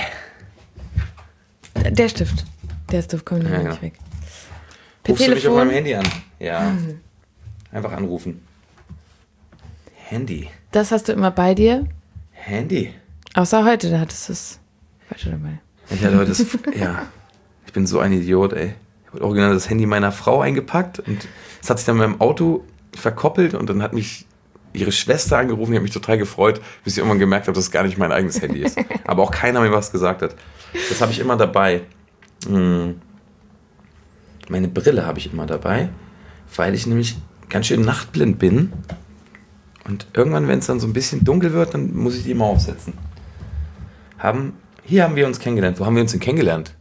Der Stift. Der Stift kommt ja, nicht ja. weg. Per Rufst Telefon? du mich auf meinem Handy an? Ja. Mhm. Einfach anrufen. Handy. Das hast du immer bei dir? Handy. Außer heute, da hattest du es falsche dabei. Ich hatte heute das, ja. Ich bin so ein Idiot, ey. Ich habe original das Handy meiner Frau eingepackt und es hat sich dann mit meinem Auto verkoppelt und dann hat mich ihre Schwester angerufen, die hat mich total gefreut, bis ich irgendwann gemerkt habe, dass es gar nicht mein eigenes Handy ist. Aber auch keiner mir was gesagt hat. Das habe ich immer dabei. Hm. Meine Brille habe ich immer dabei, weil ich nämlich ganz schön nachtblind bin. Und irgendwann, wenn es dann so ein bisschen dunkel wird, dann muss ich die immer aufsetzen. Haben, hier haben wir uns kennengelernt. Wo haben wir uns denn kennengelernt?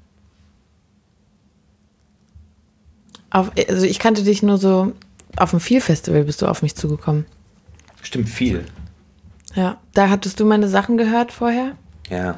Auf, also ich kannte dich nur so, auf dem Feel-Festival bist du auf mich zugekommen. Stimmt, viel. Ja, da hattest du meine Sachen gehört vorher. Ja.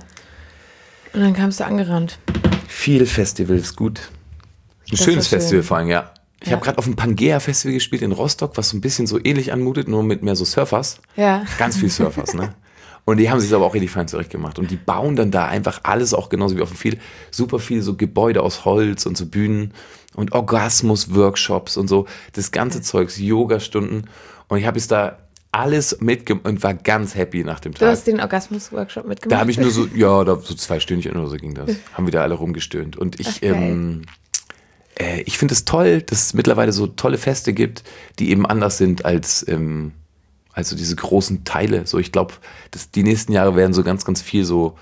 Und dann kamst du angerannt. Viel Festival ist gut. Ein das schönes Festival schön. Vor allem, ja. Ich ja. habe gerade auf dem Pangea-Festival gespielt in Rostock, was so ein bisschen so ähnlich anmutet, nur mit mehr so Surfers. Ja. Ganz viel Surfers, ne? Und die haben sich aber auch richtig fein zurecht gemacht. Und die bauen dann da einfach alles auch genauso wie auf dem Viel. Super viele so Gebäude aus Holz und so Bühnen und Orgasmus-Workshops und so. Das ganze ja. Zeugs, Yoga-Stunden. Und ich habe jetzt da alles mitgemacht und war ganz happy nach dem Tag. Du hast den Orgasmus-Workshop mitgemacht? Da habe ich nur so, ja, da so zwei Stündchen oder so ging das. Haben wir da alle rumgestöhnt. Und ich, okay. ähm, äh, ich finde es toll, dass es mittlerweile so tolle Feste gibt, die eben anders sind als, ähm, als so diese großen Teile. So, ich glaube, die nächsten Jahre werden so ganz, ganz viel so,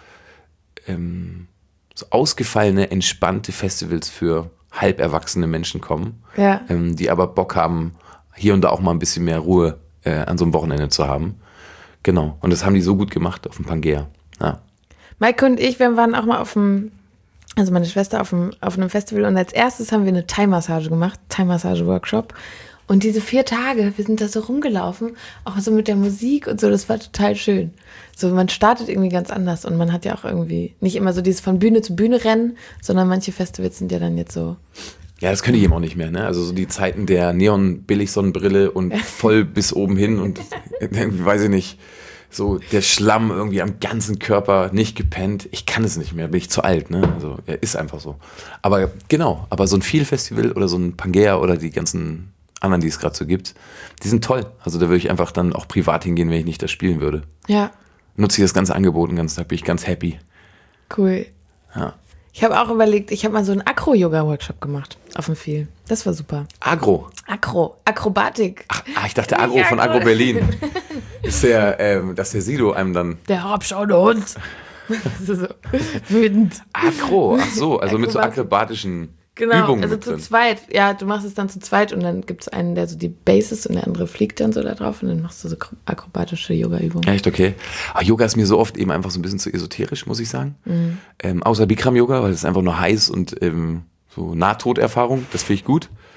ähm, so ausgefallene, entspannte Festivals für halb erwachsene Menschen kommen, ja. ähm, die aber Bock haben, hier und da auch mal ein bisschen mehr Ruhe äh, an so einem Wochenende zu haben. Genau. Und das haben die so gut gemacht auf dem Pangea. Ja. Maike und ich, wir waren auch mal auf dem, also meine Schwester auf dem, auf einem Festival und als erstes haben wir eine Thai-Massage gemacht, Thai-Massage-Workshop. Und diese vier Tage, wir sind da so rumgelaufen, auch so mit der Musik und so, das war total schön. So, man startet irgendwie ganz anders und man hat ja auch irgendwie nicht immer so dieses von Bühne zu Bühne rennen, sondern manche Festivals sind ja dann jetzt so. Ja, das könnte ich eben auch nicht mehr, ne? Also so die Zeiten der Neon-Billig-Sonnenbrille und voll bis oben hin und irgendwie, weiß ich nicht, so der Schlamm irgendwie am ganzen Körper, nicht gepennt. Ich kann es nicht mehr, bin ich zu alt, ne? Also er ist einfach so. Aber genau, aber so ein Feel-Festival oder so ein Pangea oder die ganzen anderen, die es gerade so gibt, die sind toll. Also da würde ich einfach dann auch privat hingehen, wenn ich nicht das spielen würde. Ja. Nutze ich das ganze Angebot den ganzen Tag, bin ich ganz happy. Cool. Ja. Ich habe auch überlegt, ich habe mal so einen Akro-Yoga-Workshop gemacht auf dem Viel. Das war super. Agro? Akro, Akrobatik. Ach, ich dachte Agro von Agro Berlin. Ist der, ähm, dass der Sido einem dann... Der herabschauende Hund. Das ist so wütend. Akro, ach so, also Akrobatik. Mit so akrobatischen genau, Übungen. Also mit zu drin. zweit. Ja, du machst es dann zu zweit und dann gibt es einen, der so die Bases und der andere fliegt dann so da drauf und dann machst du so akrobatische Yoga-Übungen. Echt, okay. Aber Yoga ist mir so oft eben einfach so ein bisschen zu esoterisch, muss ich sagen. Mhm. Ähm, außer Bikram-Yoga, weil es ist einfach nur heiß und ähm, so Nahtoderfahrung, das finde ich gut.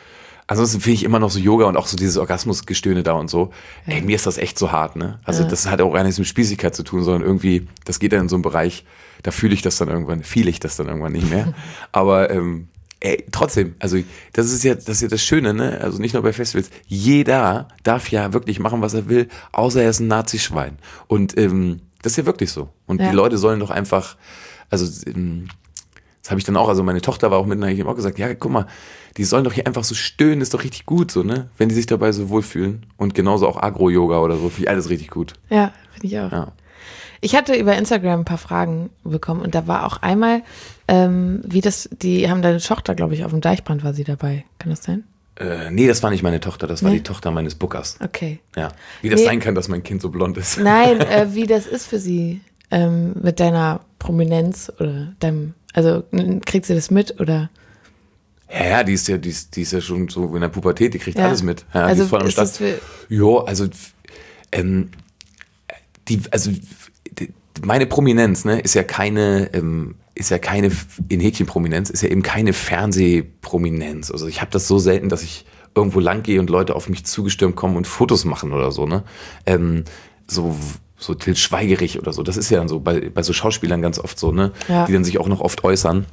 ansonsten finde ich immer noch so Yoga und auch so dieses Orgasmusgestöhne da und so. Ja. Ey, mir ist das echt so hart, ne? Also ja. das hat auch gar nichts mit Spießigkeit zu tun, sondern irgendwie, das geht dann in so einen Bereich, da fühle ich das dann irgendwann, fühle ich das dann irgendwann nicht mehr. Aber ähm, ey, trotzdem, also das ist ja das ist ja das Schöne, ne? Also nicht nur bei Festivals, jeder darf ja wirklich machen, was er will, außer er ist ein Nazischwein. Und ähm, das ist ja wirklich so. Und ja. die Leute sollen doch einfach, also ähm, das habe ich dann auch, also meine Tochter war auch mit, habe ich ihm auch gesagt, ja, guck mal, die sollen doch hier einfach so stöhnen, ist doch richtig gut, so, ne? Wenn die sich dabei so wohlfühlen. Und genauso auch Agro-Yoga oder so, finde ich alles richtig gut. Ja, finde ich auch. Ja. Ich hatte über Instagram ein paar Fragen bekommen und da war auch einmal, ähm, wie das, die haben deine Tochter, glaube ich, auf dem Deichbrand war sie dabei. Kann das sein? Äh, nee, das war nicht meine Tochter, das war nee? die Tochter meines Bookers. Okay. Ja. Wie das nee. sein kann, dass mein Kind so blond ist. Nein, äh, wie das ist für sie ähm, mit deiner Prominenz oder deinem, also kriegt sie das mit oder? Ja, ja, die ist ja, die ist, die ist ja schon so in der Pubertät, die kriegt ja. alles mit. Ja, also die ist voll am ist Start. das für jo, also ähm, die, also die, meine Prominenz, ne, ist ja keine, ähm, ist ja keine in Häkchen Prominenz, ist ja eben keine Fernsehprominenz. Also ich habe das so selten, dass ich irgendwo lang gehe und Leute auf mich zugestürmt kommen und Fotos machen oder so, ne? Ähm, so so Til Schweigerich oder so. Das ist ja dann so bei, bei so Schauspielern ganz oft so, ne? Ja. Die dann sich auch noch oft äußern.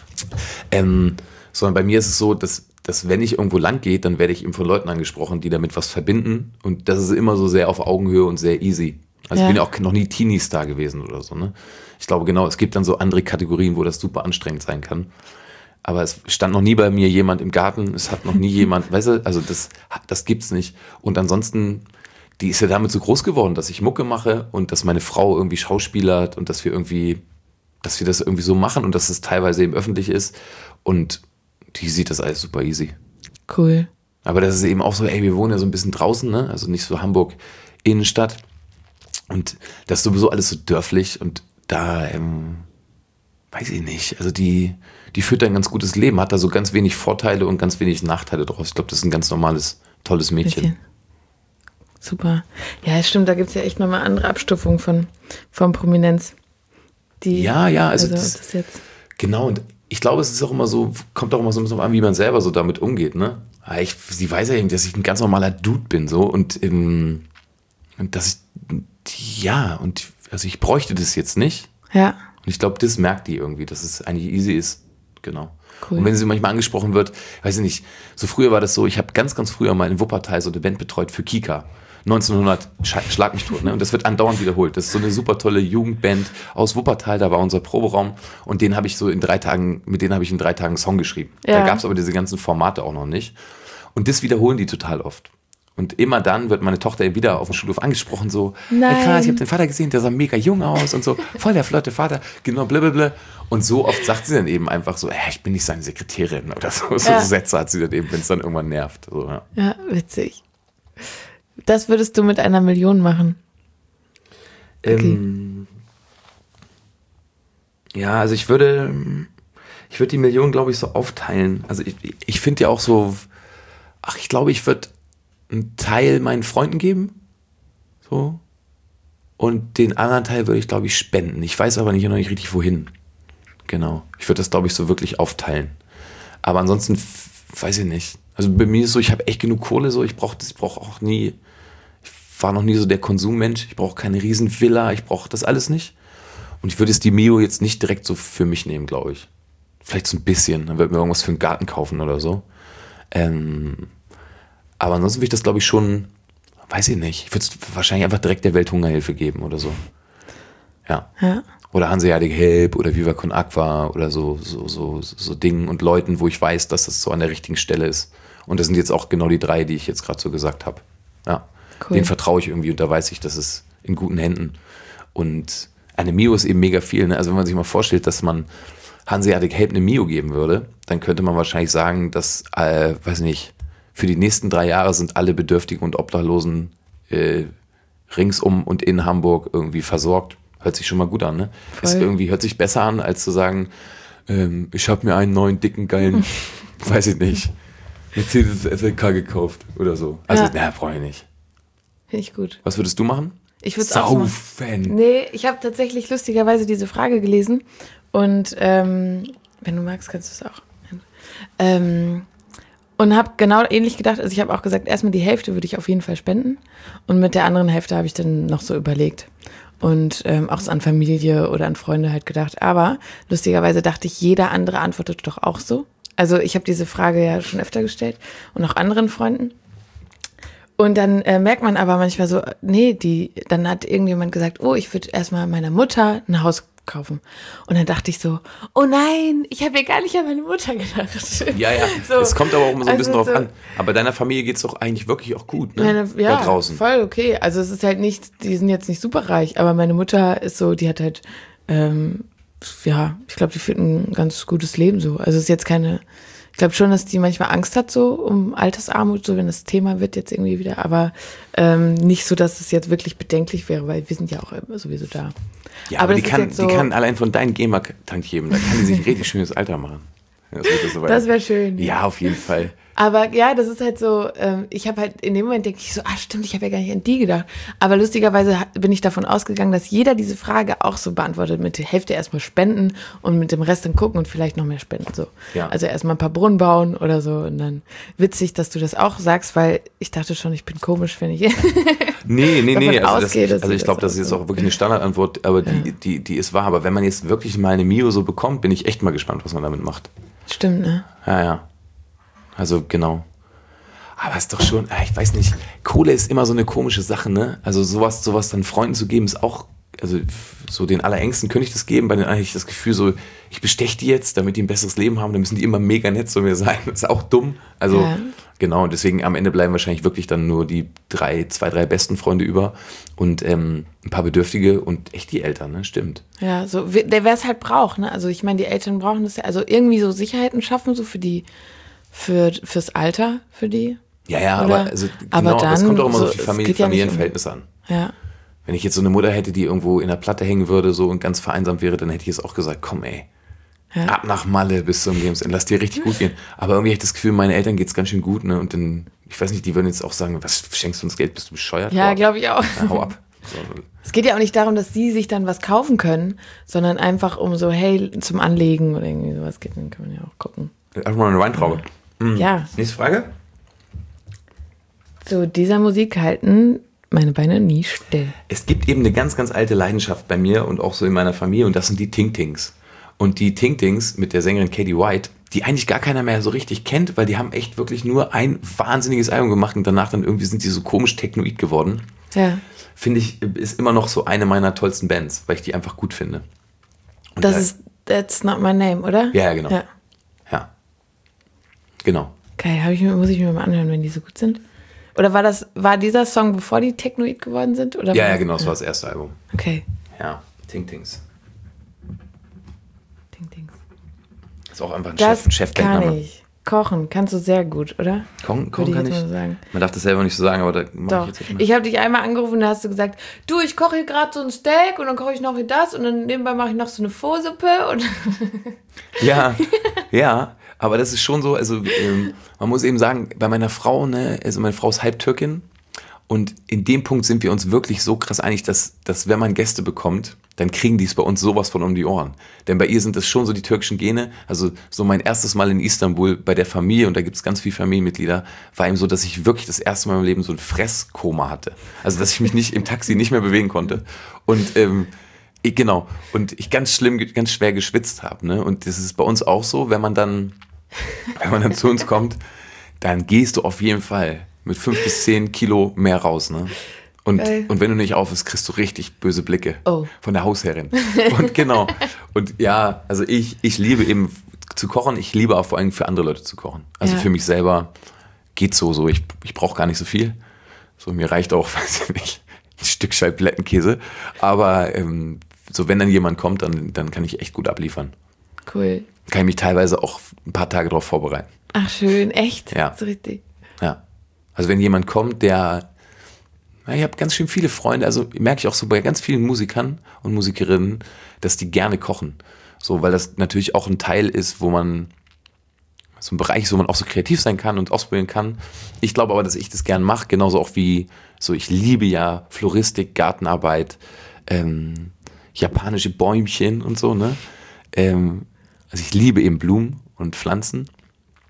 Ähm, sondern bei mir ist es so, dass, dass wenn ich irgendwo lang gehe, dann werde ich eben von Leuten angesprochen, die damit was verbinden. Und das ist immer so sehr auf Augenhöhe und sehr easy. Also ja. ich bin ja auch noch nie Teenie-Star gewesen oder so, ne? Ich glaube genau, es gibt dann so andere Kategorien, wo das super anstrengend sein kann. Aber es stand noch nie bei mir jemand im Garten, es hat noch nie jemand, weißt du, also das, das gibt's nicht. Und ansonsten, die ist ja damit so groß geworden, dass ich Mucke mache und dass meine Frau irgendwie schauspielert und dass wir irgendwie, dass wir das irgendwie so machen und dass es teilweise eben öffentlich ist. Und die sieht das alles super easy. Cool. Aber das ist eben auch so, ey, wir wohnen ja so ein bisschen draußen, ne? Also nicht so Hamburg Innenstadt. Und das ist sowieso alles so dörflich und da, ähm, weiß ich nicht, also die, die führt ein ganz gutes Leben, hat da so ganz wenig Vorteile und ganz wenig Nachteile draus. Ich glaube, das ist ein ganz normales, tolles Mädchen. Mädchen. Super. Ja, stimmt, da gibt es ja echt nochmal andere Abstufungen von, von Prominenz. Die, ja, ja, also, also das, das jetzt. Genau, und ich glaube, es ist auch immer so, kommt auch immer so ein bisschen an, wie man selber so damit umgeht, ne? Ich, sie weiß ja eben, dass ich ein ganz normaler Dude bin, so, und, ähm, und dass ich, ja, und also ich bräuchte das jetzt nicht. Ja. Und ich glaube, das merkt die irgendwie, dass es eigentlich easy ist. Genau. Cool. Und wenn sie manchmal angesprochen wird, weiß ich nicht, so früher war das so, ich habe ganz, ganz früher mal in Wuppertal so eine Band betreut für Kika. neunzehnhundert, schlag mich tot, ne? Und das wird andauernd wiederholt. Das ist so eine super tolle Jugendband aus Wuppertal, da war unser Proberaum und den habe ich so in drei Tagen, mit denen habe ich in drei Tagen einen Song geschrieben. Ja. Da gab es aber diese ganzen Formate auch noch nicht. Und das wiederholen die total oft. Und immer dann wird meine Tochter wieder auf dem Schulhof angesprochen, so, Nein. Hey, krass, ich habe den Vater gesehen, der sah mega jung aus und so, voll der flotte Vater, genau, blablabla. Und so oft sagt sie dann eben einfach so, hey, ich bin nicht seine Sekretärin oder so. So ja. Sätze hat sie dann eben, wenn es dann irgendwann nervt. So, ja. ja, witzig. Das würdest du mit einer Million machen? Okay. Ähm, ja, also ich würde, ich würde die Million, glaube ich, so aufteilen. Also ich, ich finde ja auch so, ach, ich glaube, ich würde einen Teil meinen Freunden geben, so, und den anderen Teil würde ich, glaube ich, spenden. Ich weiß aber nicht, noch nicht richtig, wohin. Genau. Ich würde das, glaube ich, so wirklich aufteilen. Aber ansonsten, weiß ich nicht. Also bei mir ist so, ich habe echt genug Kohle, so, ich brauche das, brauche auch nie, ich war noch nie so der Konsummensch, ich brauche keine Riesenvilla, ich brauche das alles nicht. Und ich würde jetzt die Mio jetzt nicht direkt so für mich nehmen, glaube ich. Vielleicht so ein bisschen, dann würde mir irgendwas für einen Garten kaufen oder so. Ähm, aber ansonsten würde ich das, glaube ich, schon, weiß ich nicht, ich würde es wahrscheinlich einfach direkt der Welthungerhilfe geben oder so. Ja. Ja. Oder Hanseatic Help oder Viva Con Aqua oder so, so, so, so Dingen und Leuten, wo ich weiß, dass das so an der richtigen Stelle ist. Und das sind jetzt auch genau die drei, die ich jetzt gerade so gesagt habe. Ja. Cool. Denen vertraue ich irgendwie und da weiß ich, das ist in guten Händen. Und eine Mio ist eben mega viel. Ne? Also wenn man sich mal vorstellt, dass man Hanseatic Help eine Mio geben würde, dann könnte man wahrscheinlich sagen, dass, äh, weiß nicht, für die nächsten drei Jahre sind alle Bedürftigen und Obdachlosen äh, ringsum und in Hamburg irgendwie versorgt. Hört sich schon mal gut an, ne? Ist irgendwie, hört sich besser an, als zu sagen, ähm, ich habe mir einen neuen, dicken, geilen, weiß ich nicht, Mercedes S L K gekauft oder so. Also, ja. na, brauche ich nicht. Finde ich gut. Was würdest du machen? Ich würde es auch machen. Fan. Nee, ich habe tatsächlich lustigerweise diese Frage gelesen und ähm, wenn du magst, kannst du es auch. Ähm, Und habe genau ähnlich gedacht, also ich habe auch gesagt, erstmal die Hälfte würde ich auf jeden Fall spenden und mit der anderen Hälfte habe ich dann noch so überlegt und ähm, auch so an Familie oder an Freunde halt gedacht. Aber lustigerweise dachte ich, jeder andere antwortet doch auch so. Also ich habe diese Frage ja schon öfter gestellt und auch anderen Freunden. Und dann äh, merkt man aber manchmal so, nee, die, dann hat irgendjemand gesagt, oh, ich würde erstmal meiner Mutter ein Haus kaufen. Und dann dachte ich so, oh nein, ich habe ja gar nicht an meine Mutter gedacht. Ja, ja, so. Es kommt aber auch immer so ein bisschen Also drauf so, an. Aber deiner Familie geht es doch eigentlich wirklich auch gut, ne? meine, ja, da draußen. Voll okay. Also es ist halt nicht, die sind jetzt nicht superreich, aber meine Mutter ist so, die hat halt, ähm, ja, ich glaube, die führt ein ganz gutes Leben so. Also es ist jetzt keine, ich glaube schon, dass die manchmal Angst hat so um Altersarmut, so wenn das Thema wird jetzt irgendwie wieder, aber ähm, nicht so, dass es jetzt wirklich bedenklich wäre, weil wir sind ja auch sowieso da. Ja, aber, aber die, kann, so, die kann allein von deinen GEMA-Tantiemen, da kann die sich richtig schönes Alter machen. Das, so das wäre schön. Ja, auf jeden Fall. Aber ja, das ist halt so, ähm, ich habe halt in dem Moment denke ich so, ah stimmt, ich habe ja gar nicht an die gedacht. Aber lustigerweise bin ich davon ausgegangen, dass jeder diese Frage auch so beantwortet, mit der Hälfte erstmal spenden und mit dem Rest dann gucken und vielleicht noch mehr spenden. So. Ja. Also erstmal ein paar Brunnen bauen oder so. Und dann witzig, dass du das auch sagst, weil ich dachte schon, ich bin komisch, wenn ich Nee, nee, nee. Also, ausgehe, das, also ich glaube, das ist jetzt auch wirklich eine Standardantwort, aber die, ja. die, die ist wahr. Aber wenn man jetzt wirklich mal eine Mio so bekommt, bin ich echt mal gespannt, was man damit macht. Stimmt, ne? Ja, ja. Also genau. Aber es ist doch schon, ich weiß nicht, Kohle ist immer so eine komische Sache, ne? Also sowas, sowas dann Freunden zu geben, ist auch, also so den Allerängsten könnte ich das geben, bei denen eigentlich das Gefühl so, ich besteche die jetzt, damit die ein besseres Leben haben, dann müssen die immer mega nett zu mir sein. Das ist auch dumm. Also ja. Genau, und deswegen am Ende bleiben wahrscheinlich wirklich dann nur die drei, zwei, drei besten Freunde über und ähm, ein paar Bedürftige und echt die Eltern, ne? Stimmt. Ja, so wer es halt braucht, ne? Also ich meine, die Eltern brauchen das ja, also irgendwie so Sicherheiten schaffen, so für die, für fürs Alter, für die. Ja, ja, Oder? aber also aber genau, dann, das kommt auch immer so, so auf die Familie, ja Familienverhältnisse um, an. Ja. Wenn ich jetzt so eine Mutter hätte, die irgendwo in der Platte hängen würde so und ganz vereinsamt wäre, dann hätte ich jetzt auch gesagt, komm ey, ja. ab nach Malle bis zum Lebensende, lass dir richtig gut gehen. Aber irgendwie habe ich das Gefühl, meinen Eltern geht es ganz schön gut, ne? Und dann, ich weiß nicht, die würden jetzt auch sagen, was schenkst du uns Geld, bist du bescheuert? Ja, glaube ich auch. Na, hau ab. So. Es geht ja auch nicht darum, dass sie sich dann was kaufen können, sondern einfach um so, hey, zum Anlegen oder irgendwie sowas geht, dann kann man ja auch gucken. Einfach mal eine Weintraube. Ja. Mhm. Ja. Nächste Frage? Zu dieser Musik halten meine Beine nie still. Es gibt eben eine ganz, ganz alte Leidenschaft bei mir und auch so in meiner Familie und das sind die Ting-Tings. Und die Ting-Tings mit der Sängerin Katie White, die eigentlich gar keiner mehr so richtig kennt, weil die haben echt wirklich nur ein wahnsinniges Album gemacht und danach dann irgendwie sind die so komisch technoid geworden. Ja. Finde ich, ist immer noch so eine meiner tollsten Bands, weil ich die einfach gut finde. Und das da, ist That's Not My Name, oder? Ja, ja, genau. Ja. ja. Genau. Geil, hab ich mir, muss ich mir mal anhören, wenn die so gut sind. Oder war das, war dieser Song, bevor die technoid geworden sind? Oder ja, war, ja, genau, das ja. war das erste Album. Okay. Ja, Ting-Tings. Ting-Tings. Ist auch einfach ein das Chef, ein Chefbandname. Kann ich. Kochen kannst du sehr gut, oder? Kochen, kochen kann ich. So sagen. Man darf das selber nicht so sagen, aber da mach Doch. ich jetzt nicht mehr. Ich habe dich einmal angerufen, da hast du gesagt, du, ich koche hier gerade so ein Steak und dann koche ich noch hier das und dann nebenbei mache ich noch so eine Pho-Suppe und ja, ja, aber das ist schon so, also ähm, man muss eben sagen, bei meiner Frau, ne, also meine Frau ist Halbtürkin und in dem Punkt sind wir uns wirklich so krass einig, dass, dass wenn man Gäste bekommt, dann kriegen die es bei uns sowas von um die Ohren. Denn bei ihr sind das schon so die türkischen Gene. Also so mein erstes Mal in Istanbul bei der Familie, und da gibt es ganz viele Familienmitglieder, war eben so, dass ich wirklich das erste Mal im Leben so ein Fresskoma hatte. Also dass ich mich nicht im Taxi nicht mehr bewegen konnte. Und ähm, ich, genau, und ich ganz schlimm, ganz schwer geschwitzt habe. Ne? Und das ist bei uns auch so, wenn man dann, wenn man dann zu uns kommt, dann gehst du auf jeden Fall mit fünf bis zehn Kilo mehr raus, ne? Und, und wenn du nicht aufhörst, kriegst du richtig böse Blicke oh. von der Hausherrin. Und genau. Und ja, also ich, ich liebe eben zu kochen. Ich liebe auch vor allem für andere Leute zu kochen. Also ja. Für mich selber geht's so. so. Ich, ich brauche gar nicht so viel. So, mir reicht auch, weiß ich nicht, ein Stück Scheiblettenkäse. Aber ähm, so, wenn dann jemand kommt, dann, dann kann ich echt gut abliefern. Cool. Kann ich mich teilweise auch ein paar Tage darauf vorbereiten. Ach schön, echt? Ja. So richtig. Ja. Also wenn jemand kommt, der ich habe ganz schön viele Freunde, also merke ich auch so bei ganz vielen Musikern und Musikerinnen, dass die gerne kochen. So, weil das natürlich auch ein Teil ist, wo man, so ein Bereich ist, wo man auch so kreativ sein kann und ausprobieren kann. Ich glaube aber, dass ich das gern mache, genauso auch wie, so ich liebe ja Floristik, Gartenarbeit, ähm, japanische Bäumchen und so, ne? Ähm, also ich liebe eben Blumen und Pflanzen.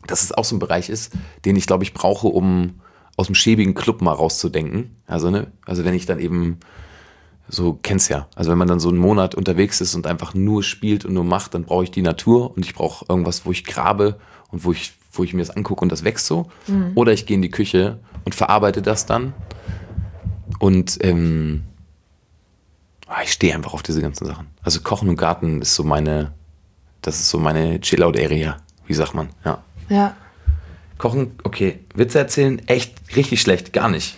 dass es auch so ein Bereich ist, den ich, glaube ich, brauche, um aus dem schäbigen Club mal rauszudenken. Also, ne, also wenn ich dann eben so, kennst ja, also wenn man dann so einen Monat unterwegs ist und einfach nur spielt und nur macht, dann brauche ich die Natur und ich brauche irgendwas, wo ich grabe und wo ich, wo ich mir das angucke und das wächst so. Mhm. Oder ich gehe in die Küche und verarbeite das dann. Und ähm, ich stehe einfach auf diese ganzen Sachen. Also Kochen und Garten ist so meine, das ist so meine Chill-Out-Area, wie sagt man, ja. Ja. Kochen, okay. Witze erzählen, echt richtig schlecht, gar nicht.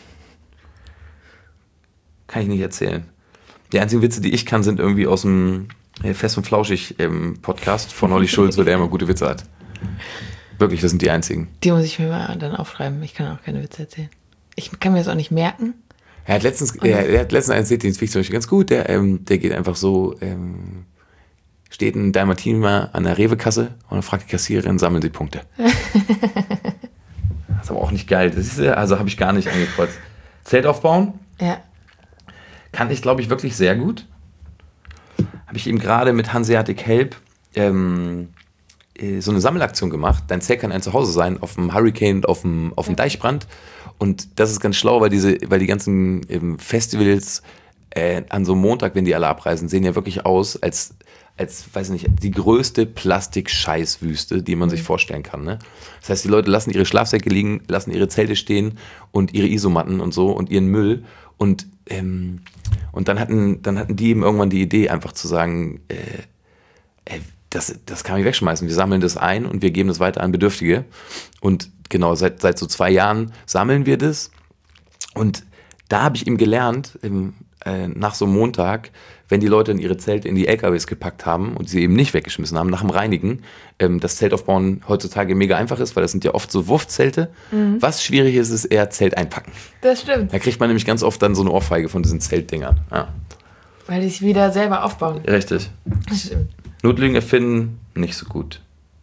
Kann ich nicht erzählen. Die einzigen Witze, die ich kann, sind irgendwie aus dem Fest und Flauschig ähm, Podcast von Olli Schulz, wo der immer gute Witze hat. Wirklich, das sind die einzigen. Die muss ich mir mal dann aufschreiben. Ich kann auch keine Witze erzählen. Ich kann mir das auch nicht merken. Er hat letztens, er, er hat letztens einen erzählt, den finde ich zum Beispiel ganz gut. Der, ähm, der geht einfach so, ähm, steht ein Dalmatiner an der Rewe-Kasse und dann fragt die Kassiererin, sammeln Sie Punkte. Das ist aber auch nicht geil. Das ist, also habe ich gar nicht angekreuzt. Zelt aufbauen? Ja. Kann ich, glaube ich, wirklich sehr gut. Habe ich eben gerade mit Hanseatic Help ähm, so eine Sammelaktion gemacht. Dein Zelt kann ein Zuhause sein auf dem Hurricane und auf dem, auf dem Deichbrand. Und das ist ganz schlau, weil, diese, weil die ganzen ähm, Festivals äh, an so einem Montag, wenn die alle abreisen, sehen ja wirklich aus, als, als weiß nicht, die größte Plastik-Scheißwüste, die man mhm. sich vorstellen kann. Ne? Das heißt, die Leute lassen ihre Schlafsäcke liegen, lassen ihre Zelte stehen und ihre Isomatten und so und ihren Müll. Und, ähm, und dann, hatten, dann hatten die eben irgendwann die Idee, einfach zu sagen, äh, äh, das, das kann ich wegschmeißen. Wir sammeln das ein und wir geben das weiter an Bedürftige. Und genau, seit, seit so zwei Jahren sammeln wir das. Und da habe ich eben gelernt, im, äh, nach so einem Montag, wenn die Leute in ihre Zelte in die L K Ws gepackt haben und sie eben nicht weggeschmissen haben, nach dem Reinigen, ähm, das Zeltaufbauen heutzutage mega einfach ist, weil das sind ja oft so Wurfzelte. Mhm. Was schwierig ist, ist eher Zelt einpacken. Das stimmt. Da kriegt man nämlich ganz oft dann so eine Ohrfeige von diesen Zeltdingern. Ja. Weil die es wieder selber aufbauen. Richtig. Das stimmt. Notlügen erfinden, nicht so gut.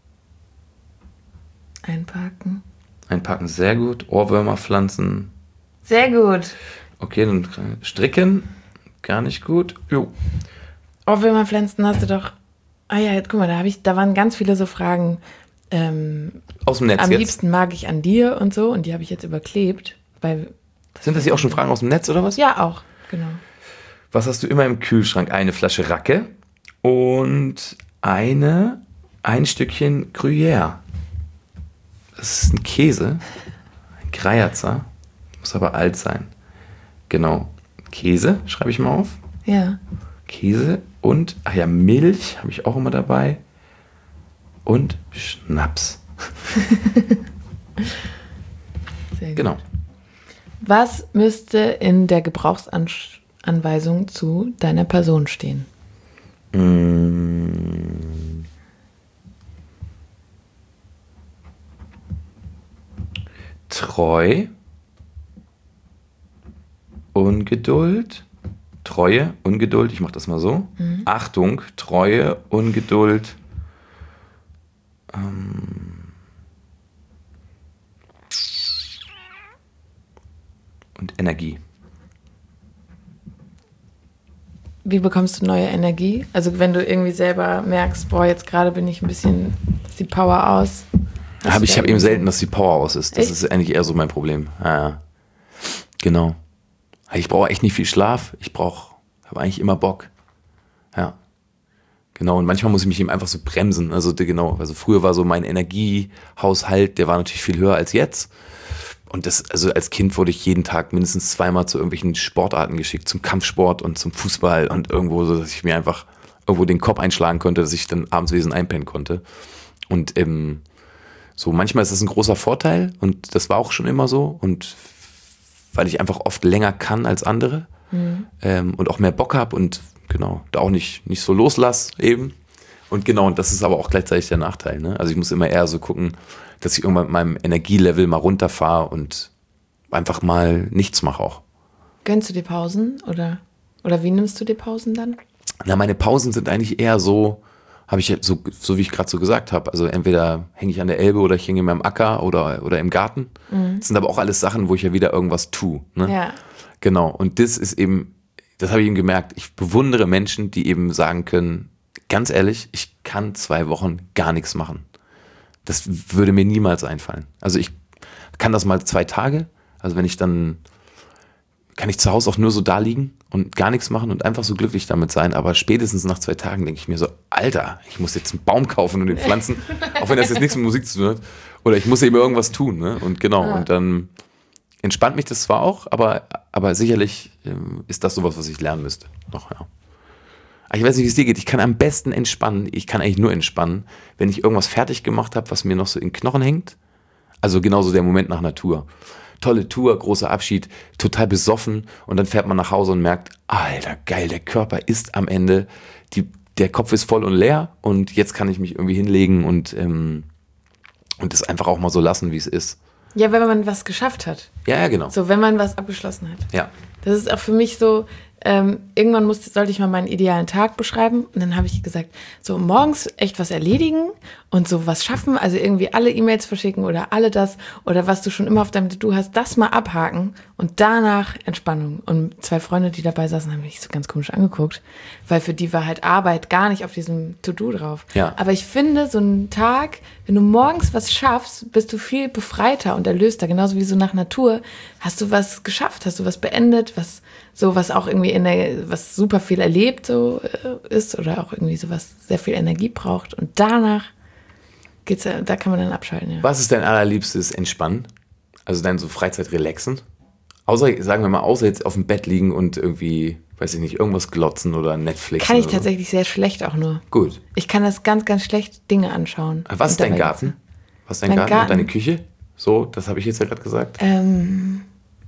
Einpacken. Einpacken, sehr gut. Ohrwürmer pflanzen. Sehr gut. Okay, dann stricken, gar nicht gut. Jo. Ohrwürmer pflanzen hast du doch... Ah ja, guck mal, da, hab ich, da waren ganz viele so Fragen. Ähm, Aus dem Netz am jetzt? liebsten mag ich an dir und so. Und die habe ich jetzt überklebt. Weil Sind das hier auch schon Fragen aus dem Netz oder was? Ja, auch, genau. Was hast du immer im Kühlschrank? Eine Flasche Racke und eine, ein Stückchen Gruyère. Das ist ein Käse, ein Greierzer, muss aber alt sein. Genau, Käse, schreibe ich mal auf. Ja. Käse und, ach ja, Milch habe ich auch immer dabei. Und Schnaps. Sehr gut. Genau. Was müsste in der Gebrauchsanweisung zu deiner Person stehen? Mmh. Treu, Ungeduld, Treue, Ungeduld, ich mache das mal so. Mhm. Achtung, Treue, Ungeduld, ähm, und Energie. Wie bekommst du neue Energie? Also wenn du irgendwie selber merkst, boah, jetzt gerade bin ich ein bisschen, ist die Power aus. Hab ich habe eben selten, dass die Power aus ist. Das Echt? ist eigentlich eher so mein Problem. Ja, ja. Genau. Ich brauche echt nicht viel Schlaf. Ich brauche, habe eigentlich immer Bock. Ja. Genau. Und manchmal muss ich mich eben einfach so bremsen. Also genau. Also früher war so mein Energiehaushalt, der war natürlich viel höher als jetzt. Und das, also als Kind wurde ich jeden Tag mindestens zweimal zu irgendwelchen Sportarten geschickt, zum Kampfsport und zum Fußball und irgendwo so, dass ich mir einfach irgendwo den Kopf einschlagen konnte, dass ich dann abends wesentlich einpennen konnte. Und ähm, so, manchmal ist das ein großer Vorteil und das war auch schon immer so und weil ich einfach oft länger kann als andere mhm. ähm, und auch mehr Bock habe und genau, da auch nicht, nicht so loslass eben und genau, und das ist aber auch gleichzeitig der Nachteil, ne? Also ich muss immer eher so gucken, dass ich irgendwann mit meinem Energielevel mal runterfahre und einfach mal nichts mache auch. Gönnst du dir Pausen oder, oder wie nimmst du dir Pausen dann? Na, meine Pausen sind eigentlich eher so, habe ich so, so wie ich gerade so gesagt habe, also entweder hänge ich an der Elbe oder ich hänge in meinem Acker oder, oder im Garten. Mhm. Das sind aber auch alles Sachen, wo ich ja wieder irgendwas tue. Ne? Ja. Genau, und das ist eben, das habe ich eben gemerkt, ich bewundere Menschen, die eben sagen können, ganz ehrlich, ich kann zwei Wochen gar nichts machen. Das würde mir niemals einfallen. Also ich kann das mal zwei Tage, also wenn ich dann, kann ich zu Hause auch nur so da liegen und gar nichts machen und einfach so glücklich damit sein, aber spätestens nach zwei Tagen denke ich mir so, Alter, ich muss jetzt einen Baum kaufen und den pflanzen, auch wenn das jetzt nichts mit Musik zu tun hat, oder ich muss eben irgendwas tun, ne? Und genau, Ah. und dann entspannt mich das zwar auch, aber, aber sicherlich ähm, ist das sowas, was ich lernen müsste. Noch, ja. Aber ich weiß nicht, wie es dir geht. Ich kann am besten entspannen. Ich kann eigentlich nur entspannen, wenn ich irgendwas fertig gemacht habe, was mir noch so in den Knochen hängt. Also genauso der Moment nach einer Tour. Tolle Tour, großer Abschied, total besoffen und dann fährt man nach Hause und merkt, Alter, geil, der Körper ist am Ende, die, der Kopf ist voll und leer und jetzt kann ich mich irgendwie hinlegen und, ähm, und das einfach auch mal so lassen, wie es ist. Ja, wenn man was geschafft hat. Ja, ja, genau. So, wenn man was abgeschlossen hat. Ja. Das ist auch für mich so, ähm, irgendwann musste, sollte ich mal meinen idealen Tag beschreiben. Und dann habe ich gesagt, so morgens echt was erledigen und so was schaffen. Also irgendwie alle E-Mails verschicken oder alle das. Oder was du schon immer auf deinem To-Do hast, das mal abhaken. Und danach Entspannung. Und zwei Freunde, die dabei saßen, haben mich so ganz komisch angeguckt. Weil für die war halt Arbeit gar nicht auf diesem To-Do drauf. Ja. Aber ich finde, so einen Tag, wenn du morgens was schaffst, bist du viel befreiter und erlöster. Genauso wie so nach Natur. Hast du was geschafft? Hast du was beendet? Was so was auch irgendwie in der, was super viel erlebt so äh, ist oder auch irgendwie so was sehr viel Energie braucht. Und danach geht's, da kann man dann abschalten, ja. Was ist dein allerliebstes Entspannen? Also dein so Freizeit relaxen? Außer, sagen wir mal, außer jetzt auf dem Bett liegen und irgendwie, weiß ich nicht, irgendwas glotzen oder Netflix. Kann ich oder so. tatsächlich sehr schlecht auch nur. Gut. Ich kann das ganz, ganz schlecht Dinge anschauen. Was ist Und dein dabei Garten? Was ist dein Mein Garten, und Garten? deine Küche? So, das habe ich jetzt ja gerade gesagt. Ähm,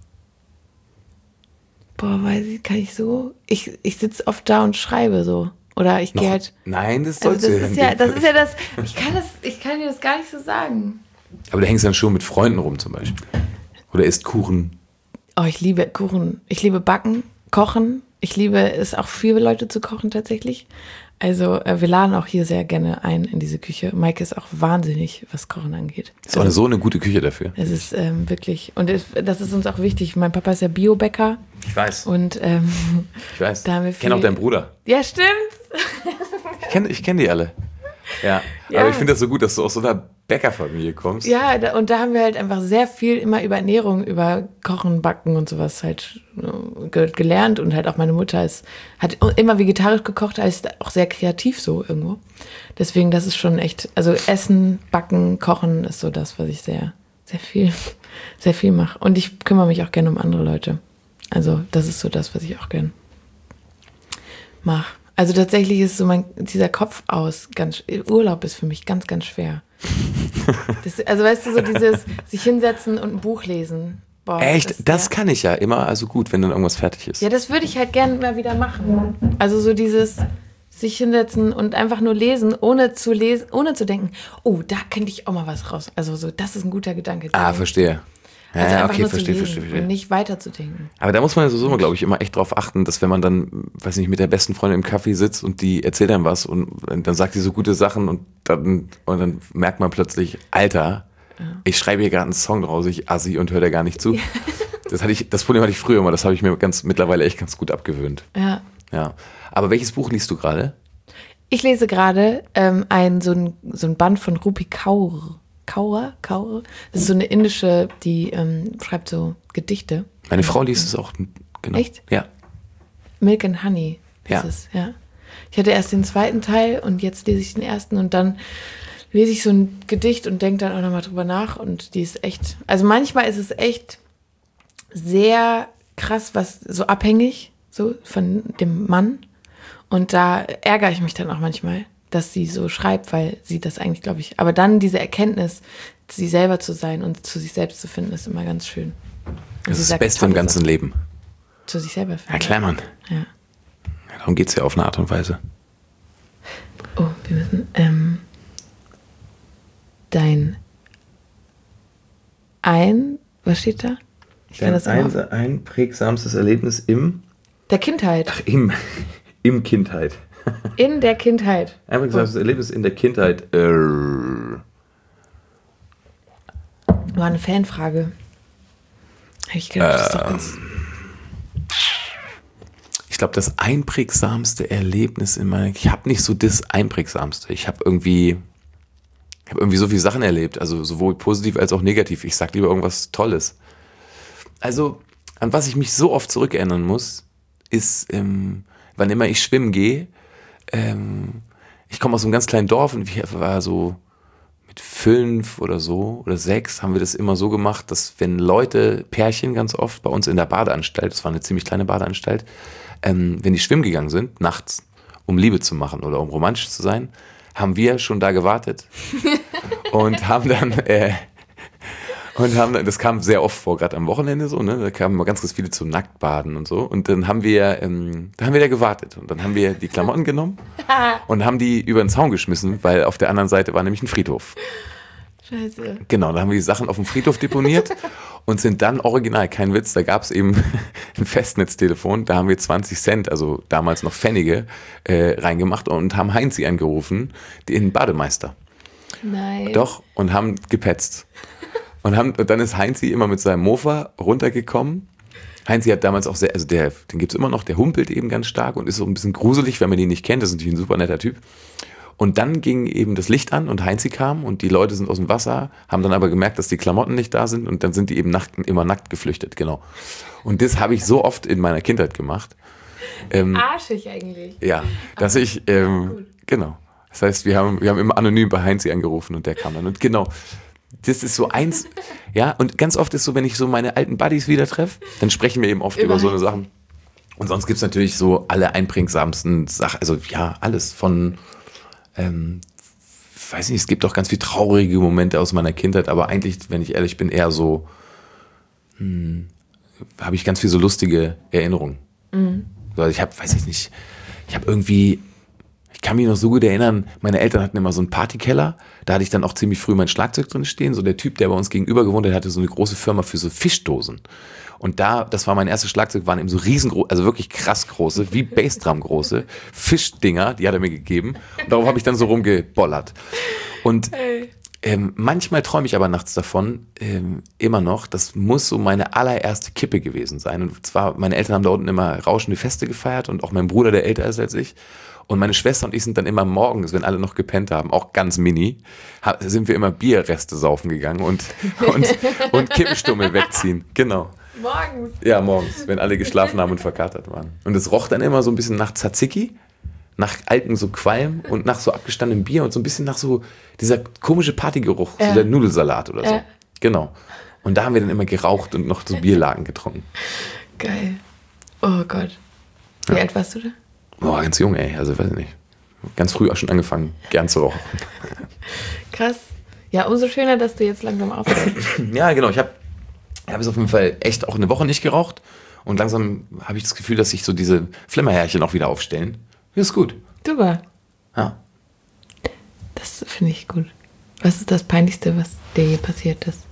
boah, weiß ich, kann ich so? Ich, ich sitze oft da und schreibe so. Oder ich gehe halt. Nein, das Also sollst das du ist ja ja, nicht. das ist ja das. Ich kann das, ich kann dir das gar nicht so sagen. Aber du hängst dann schon mit Freunden rum zum Beispiel. Oder isst Kuchen. Oh, ich liebe Kuchen. Ich liebe Backen, Kochen. Ich liebe es auch für Leute zu kochen tatsächlich. Also äh, wir laden auch hier sehr gerne ein in diese Küche. Maike ist auch wahnsinnig, was Kochen angeht. Ist auch eine, so eine gute Küche dafür. Es ist ähm, wirklich, und es, das ist uns auch wichtig. Mein Papa ist ja Biobäcker Ich weiß. und ähm, Ich weiß. da haben wir Ich kenne auch viel- deinen Bruder. ja, stimmt. Ich kenne ich kenn die alle. Ja. Ja. Aber ich finde das so gut, dass du aus so einer Bäckerfamilie kommst. Ja, da, und da haben wir halt einfach sehr viel immer über Ernährung, über Kochen, Backen und sowas halt äh, ge gelernt. Und halt auch meine Mutter ist, hat immer vegetarisch gekocht, ist auch sehr kreativ so irgendwo. Deswegen, das ist schon echt, also Essen, Backen, Kochen ist so das, was ich sehr, sehr viel, sehr viel mache. Und ich kümmere mich auch gerne um andere Leute. Also das ist so das, was ich auch gern mache. Also tatsächlich ist so mein, dieser Kopf aus, ganz, Urlaub ist für mich ganz, ganz schwer. Das, also weißt du, so dieses sich hinsetzen und ein Buch lesen. Boah, Echt? Das, das, ja. kann ich ja immer, also gut, wenn dann irgendwas fertig ist. Ja, das würde ich halt gerne mal wieder machen. Also so dieses sich hinsetzen und einfach nur lesen, ohne zu lesen, ohne zu denken, oh, da könnte ich auch mal was raus. Also so, das ist ein guter Gedanke. Ah, verstehe. Ja, Also ja, einfach okay, nur verstehe, zu lesen verstehe, verstehe. und nicht weiterzudenken. Aber da muss man ja sowieso, glaube ich, immer echt drauf achten, dass wenn man dann, weiß nicht, mit der besten Freundin im Café sitzt und die erzählt einem was und dann sagt sie so gute Sachen und dann, und dann merkt man plötzlich, Alter, ja. ich schreibe hier gerade einen Song draus, ich assi und höre da gar nicht zu. Das hatte ich, das Problem hatte ich früher immer, das habe ich mir ganz mittlerweile echt ganz gut abgewöhnt. Ja. Ja. Aber welches Buch liest du gerade? Ich lese gerade ähm, ein, so ein, so ein Band von Rupi Kaur. Kaur, Kaur. Das ist so eine indische, die ähm, schreibt so Gedichte. Meine Frau liest es auch. Genau. Echt? Ja. Milk and Honey ist Ja. es, ja. Ich hatte erst den zweiten Teil und jetzt lese ich den ersten und dann lese ich so ein Gedicht und denke dann auch nochmal drüber nach und die ist echt, also manchmal ist es echt sehr krass, was so abhängig, so von dem Mann und da ärgere ich mich dann auch manchmal, dass sie so schreibt, weil sie das eigentlich, glaube ich, aber dann diese Erkenntnis, sie selber zu sein und zu sich selbst zu finden, ist immer ganz schön. Und Das sie ist das sagt Beste im tolle ganzen Sachen. Leben. Zu sich selber finden. Ja, klar, Mann. Ja. Ja, darum geht es ja auf eine Art und Weise. Oh, wir müssen, ähm, dein ein, was steht da? Ich kann das immer- einprägsamstes Erlebnis im, Der Kindheit. ach, im, im Kindheit. In der Kindheit. Einprägsamstes Erlebnis in der Kindheit. Äh, War eine Fanfrage. Habe ich gedacht, das ist doch ganz. ich glaube, das einprägsamste Erlebnis in meiner, ich habe nicht so das einprägsamste. Ich habe irgendwie, Ich habe irgendwie so viele Sachen erlebt, also sowohl positiv als auch negativ. Ich sag lieber irgendwas Tolles. Also, an was ich mich so oft zurückerinnern muss, ist, ähm, wann immer ich schwimmen gehe, ähm, ich komme aus einem ganz kleinen Dorf und ich war so mit fünf oder so oder sechs haben wir das immer so gemacht, dass wenn Leute, Pärchen ganz oft bei uns in der Badeanstalt, das war eine ziemlich kleine Badeanstalt, ähm, wenn die schwimmen gegangen sind, nachts, um Liebe zu machen oder um romantisch zu sein, haben wir schon da gewartet und haben dann, äh, und haben dann, das kam sehr oft vor, gerade am Wochenende so, ne, da kamen mal ganz, ganz viele zum Nacktbaden und so und dann haben wir, ähm, da haben wir da gewartet und dann haben wir die Klamotten genommen und haben die über den Zaun geschmissen, weil auf der anderen Seite war nämlich ein Friedhof. Scheiße. Genau, da haben wir die Sachen auf dem Friedhof deponiert und sind dann original, kein Witz, da gab es eben ein Festnetztelefon, da haben wir zwanzig Cent, also damals noch Pfennige, äh, reingemacht und haben Heinzi angerufen, den Bademeister. Nein. Doch, und haben gepetzt. Und, haben, und dann ist Heinzi immer mit seinem Mofa runtergekommen. Heinzi hat damals auch sehr, also der, den gibt's immer noch, der humpelt eben ganz stark und ist so ein bisschen gruselig, wenn man ihn nicht kennt, das ist natürlich ein super netter Typ. Und dann ging eben das Licht an und Heinzi kam und die Leute sind aus dem Wasser, haben dann aber gemerkt, dass die Klamotten nicht da sind und dann sind die eben nackt, immer nackt geflüchtet, genau. Und das habe ich so oft in meiner Kindheit gemacht. Ähm, Arschig eigentlich. Ja, dass ich, ähm, genau. Das heißt, wir haben, wir haben immer anonym bei Heinzi angerufen und der kam dann. Und genau, das ist so eins, ja, und ganz oft ist so, wenn ich so meine alten Buddies wieder treffe, dann sprechen wir eben oft über, über so eine Sachen. Und sonst gibt es natürlich so alle einprägsamsten Sachen, also ja, alles von, ähm, weiß nicht, es gibt auch ganz viele traurige Momente aus meiner Kindheit, aber eigentlich, wenn ich ehrlich bin, eher so, hm, habe ich ganz viel so lustige Erinnerungen. Mhm. Also ich habe, weiß ich nicht, ich habe irgendwie, ich kann mich noch so gut erinnern, meine Eltern hatten immer so einen Partykeller, da hatte ich dann auch ziemlich früh mein Schlagzeug drin stehen, so der Typ, der bei uns gegenüber gewohnt hat, hatte so eine große Firma für so Fischdosen. Und da, das war mein erstes Schlagzeug, waren eben so riesengroße, also wirklich krass große, wie Bassdrum große Fischdinger, die hat er mir gegeben. Und darauf habe ich dann so rumgebollert. Und ähm, manchmal träume ich aber nachts davon, ähm, immer noch, das muss so meine allererste Kippe gewesen sein. Und zwar, meine Eltern haben da unten immer rauschende Feste gefeiert und auch mein Bruder, der älter ist als ich. Und meine Schwester und ich sind dann immer morgens, wenn alle noch gepennt haben, auch ganz mini, sind wir immer Bierreste saufen gegangen und, und, und Kippenstummel wegziehen. Genau. Morgens? Ja, morgens, wenn alle geschlafen haben und verkatert waren. Und es roch dann immer so ein bisschen nach Tzatziki, nach alten so Qualm und nach so abgestandenem Bier und so ein bisschen nach so dieser komische Partygeruch, ja. So der Nudelsalat oder so. Ja. Genau. Und da haben wir dann immer geraucht und noch so Bierlagen getrunken. Geil. Oh Gott. Wie ja. alt warst du da? Boah, ganz jung, ey. Also, weiß ich nicht. Ganz früh auch schon angefangen, gern zu rauchen. Krass. Ja, umso schöner, dass du jetzt langsam aufhörst. Ja, genau. Ich habe ich hab es auf jeden Fall echt auch eine Woche nicht geraucht. Und langsam habe ich das Gefühl, dass sich so diese Flimmerhärchen auch wieder aufstellen. Das ist gut. Super. Ja. Das finde ich gut. Was ist das Peinlichste, was dir je passiert ist?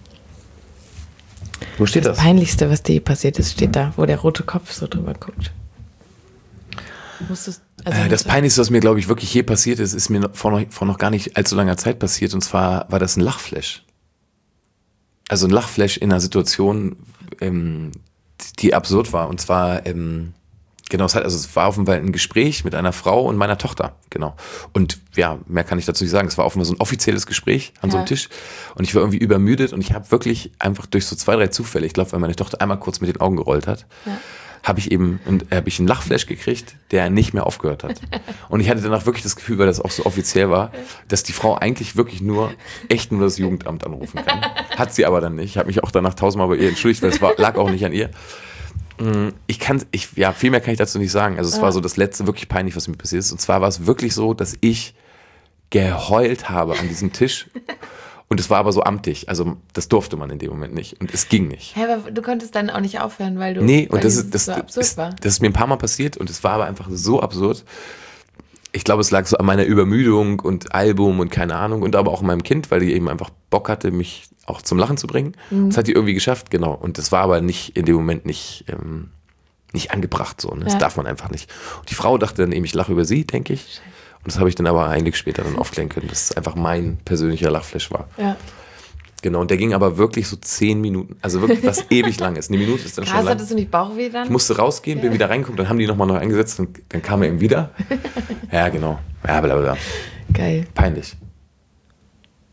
Wo steht das? Das Peinlichste, was dir je passiert ist, steht da, wo der rote Kopf so drüber guckt. Musstest, also äh, das Peinlichste, was mir, glaube ich, wirklich je passiert ist, ist mir vor noch, vor noch gar nicht allzu langer Zeit passiert. Und zwar war das ein Lachflash. Also ein Lachflash in einer Situation, ähm, die absurd war. Und zwar, ähm, genau, es, hat, also es war offenbar ein Gespräch mit einer Frau und meiner Tochter. Genau. Und ja, mehr kann ich dazu nicht sagen. Es war offenbar so ein offizielles Gespräch an ja. so einem Tisch. Und ich war irgendwie übermüdet und ich habe wirklich einfach durch so zwei, drei Zufälle, ich glaube, weil meine Tochter einmal kurz mit den Augen gerollt hat, ja. habe ich eben habe ich einen Lachflash gekriegt, der nicht mehr aufgehört hat. Und ich hatte danach wirklich das Gefühl, weil das auch so offiziell war, dass die Frau eigentlich wirklich nur, echt nur das Jugendamt anrufen kann. Hat sie aber dann nicht. Ich habe mich auch danach tausendmal bei ihr entschuldigt, weil es war, lag auch nicht an ihr. Ich kann, ich, ja, viel mehr kann ich dazu nicht sagen. Also es war so das letzte wirklich peinlich, was mir passiert ist. Und zwar war es wirklich so, dass ich geheult habe an diesem Tisch. Und es war aber so amtlich, also das durfte man in dem Moment nicht und es ging nicht. Hä, aber du konntest dann auch nicht aufhören, weil du Nee, weil und das ist, das, so absurd ist, war. das ist mir ein paar Mal passiert und es war aber einfach so absurd. Ich glaube, es lag so an meiner Übermüdung und Album und keine Ahnung und aber auch an meinem Kind, weil die eben einfach Bock hatte, mich auch zum Lachen zu bringen. Mhm. Das hat die irgendwie geschafft, genau. Und das war aber nicht in dem Moment nicht, ähm, nicht angebracht so. Ne? Das ja. darf man einfach nicht. Und die Frau dachte dann eben, ich lache über sie, denke ich. Und das habe ich dann aber eigentlich später dann aufklären können, dass es einfach mein persönlicher Lachflash war. Ja. Genau, und der ging aber wirklich so zehn Minuten. Also wirklich, was ewig lang ist. Eine Minute ist dann Krass, schon lang. Hattest du nicht Bauchweh dann? Ich musste rausgehen, bin ja. wieder reingeguckt, dann haben die nochmal neu eingesetzt und dann kam er eben wieder. Ja, genau. Ja, bla bla. Geil. Peinlich.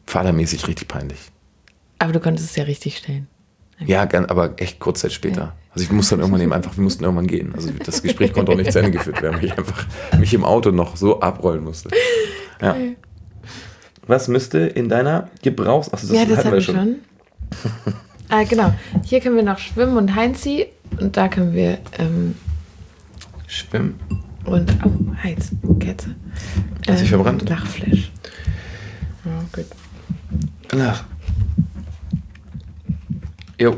Vatermäßig richtig peinlich. Aber du konntest es ja richtig stellen. Ja, aber echt kurz Zeit später. Ja. Also ich musste dann irgendwann eben einfach, wir mussten irgendwann gehen. Also das Gespräch konnte auch nicht zu Ende geführt werden, weil ich einfach mich im Auto noch so abrollen musste. Ja. Okay. Was müsste in deiner Gebrauchs... Achso, das ja, das hatten hatten wir schon. schon. ah, genau. Hier können wir noch schwimmen und Heinzi. Und da können wir... Ähm, schwimmen. Und... Oh, Heiz. Kerze. Hat sich ähm, verbrannt? Lachflash. Ja, gut. Lach. Jo.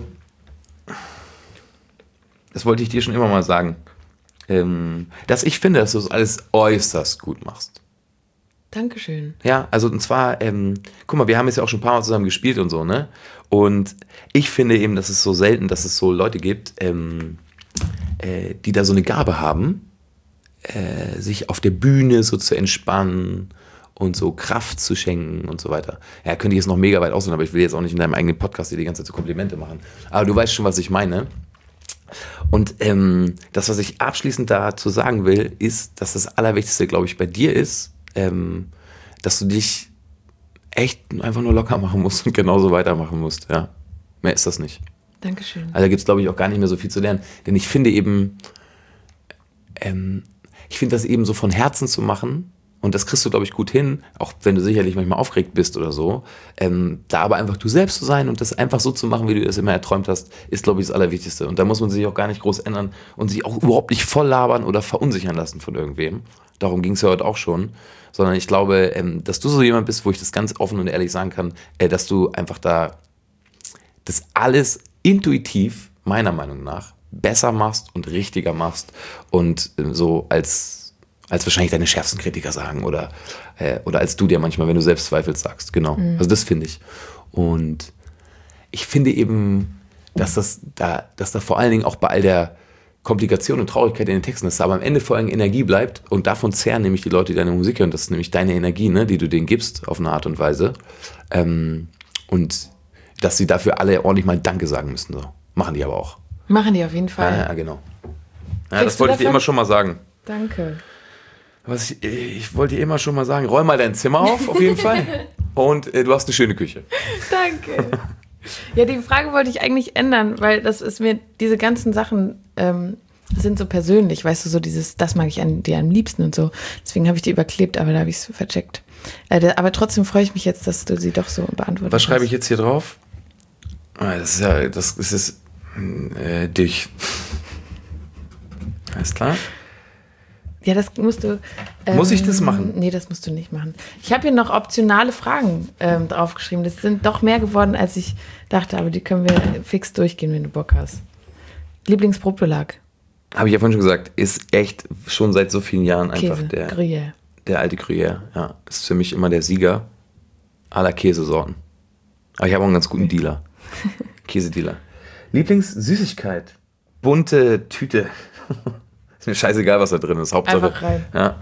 Das wollte ich dir schon immer mal sagen. Ähm, dass ich finde, dass du das alles äußerst gut machst. Dankeschön. Ja, also und zwar, ähm, guck mal, wir haben jetzt ja auch schon ein paar Mal zusammen gespielt und so, ne? Und ich finde eben, dass es so selten, dass es so Leute gibt, ähm, äh, die da so eine Gabe haben, äh, sich auf der Bühne so zu entspannen und so Kraft zu schenken und so weiter. Ja, könnte ich jetzt noch mega weit ausholen, aber ich will jetzt auch nicht in deinem eigenen Podcast dir die ganze Zeit so Komplimente machen. Aber du weißt schon, was ich meine. Und ähm, das, was ich abschließend dazu sagen will, ist, dass das Allerwichtigste, glaube ich, bei dir ist, ähm, dass du dich echt einfach nur locker machen musst und genauso weitermachen musst. Ja, mehr ist das nicht. Dankeschön. Also da gibt es, glaube ich, auch gar nicht mehr so viel zu lernen. Denn ich finde eben, ähm, ich finde das eben so von Herzen zu machen, und das kriegst du, glaube ich, gut hin, auch wenn du sicherlich manchmal aufgeregt bist oder so. Ähm, da aber einfach du selbst zu sein und das einfach so zu machen, wie du das immer erträumt hast, ist, glaube ich, das Allerwichtigste. Und da muss man sich auch gar nicht groß ändern und sich auch überhaupt nicht voll labern oder verunsichern lassen von irgendwem. Darum ging es ja heute auch schon. Sondern ich glaube, ähm, dass du so jemand bist, wo ich das ganz offen und ehrlich sagen kann, äh, dass du einfach da das alles intuitiv, meiner Meinung nach, besser machst und richtiger machst und äh, so als... als wahrscheinlich deine schärfsten Kritiker sagen oder, äh, oder als du dir manchmal, wenn du selbst zweifelst, sagst. Genau, mhm. Also das finde ich. Und ich finde eben, dass das da, dass da vor allen Dingen auch bei all der Komplikation und Traurigkeit in den Texten, dass da aber am Ende vor allem Energie bleibt und davon zehren nämlich die Leute, die deine Musik hören, das ist nämlich deine Energie, ne, die du denen gibst auf eine Art und Weise. Ähm, und dass sie dafür alle ordentlich mal Danke sagen müssen. So. Machen die aber auch. Machen die auf jeden Fall. Ja, ja genau. Ja, das wollte ich dir immer schon mal sagen. Danke. Was ich, ich wollte dir immer schon mal sagen, räum mal dein Zimmer auf, auf jeden Fall. Und äh, du hast eine schöne Küche. Danke. Ja, die Frage wollte ich eigentlich ändern, weil das ist mir, diese ganzen Sachen ähm, sind so persönlich, weißt du, so dieses, das mag ich an dir am liebsten und so. Deswegen habe ich die überklebt, aber da habe ich es vercheckt. Äh, aber trotzdem freue ich mich jetzt, dass du sie doch so beantwortet hast. Was schreibe ich jetzt hier drauf? Das ist ja, das ist es, äh, dich. Alles klar? Ja, das musst du... Ähm, Muss ich das machen? Nee, das musst du nicht machen. Ich habe hier noch optionale Fragen ähm, draufgeschrieben. Das sind doch mehr geworden, als ich dachte, aber die können wir fix durchgehen, wenn du Bock hast. Lieblingsbrotbelag? Habe ich ja vorhin schon gesagt, ist echt schon seit so vielen Jahren einfach Käse, der, Gruyère. der alte Gruyère. Ja, das ist für mich immer der Sieger aller Käsesorten. Aber ich habe auch einen ganz guten Dealer. Käsedealer. Lieblingssüßigkeit? Bunte Tüte. Ist mir scheißegal, was da drin ist. Hauptsache. Einfach rein. Ja.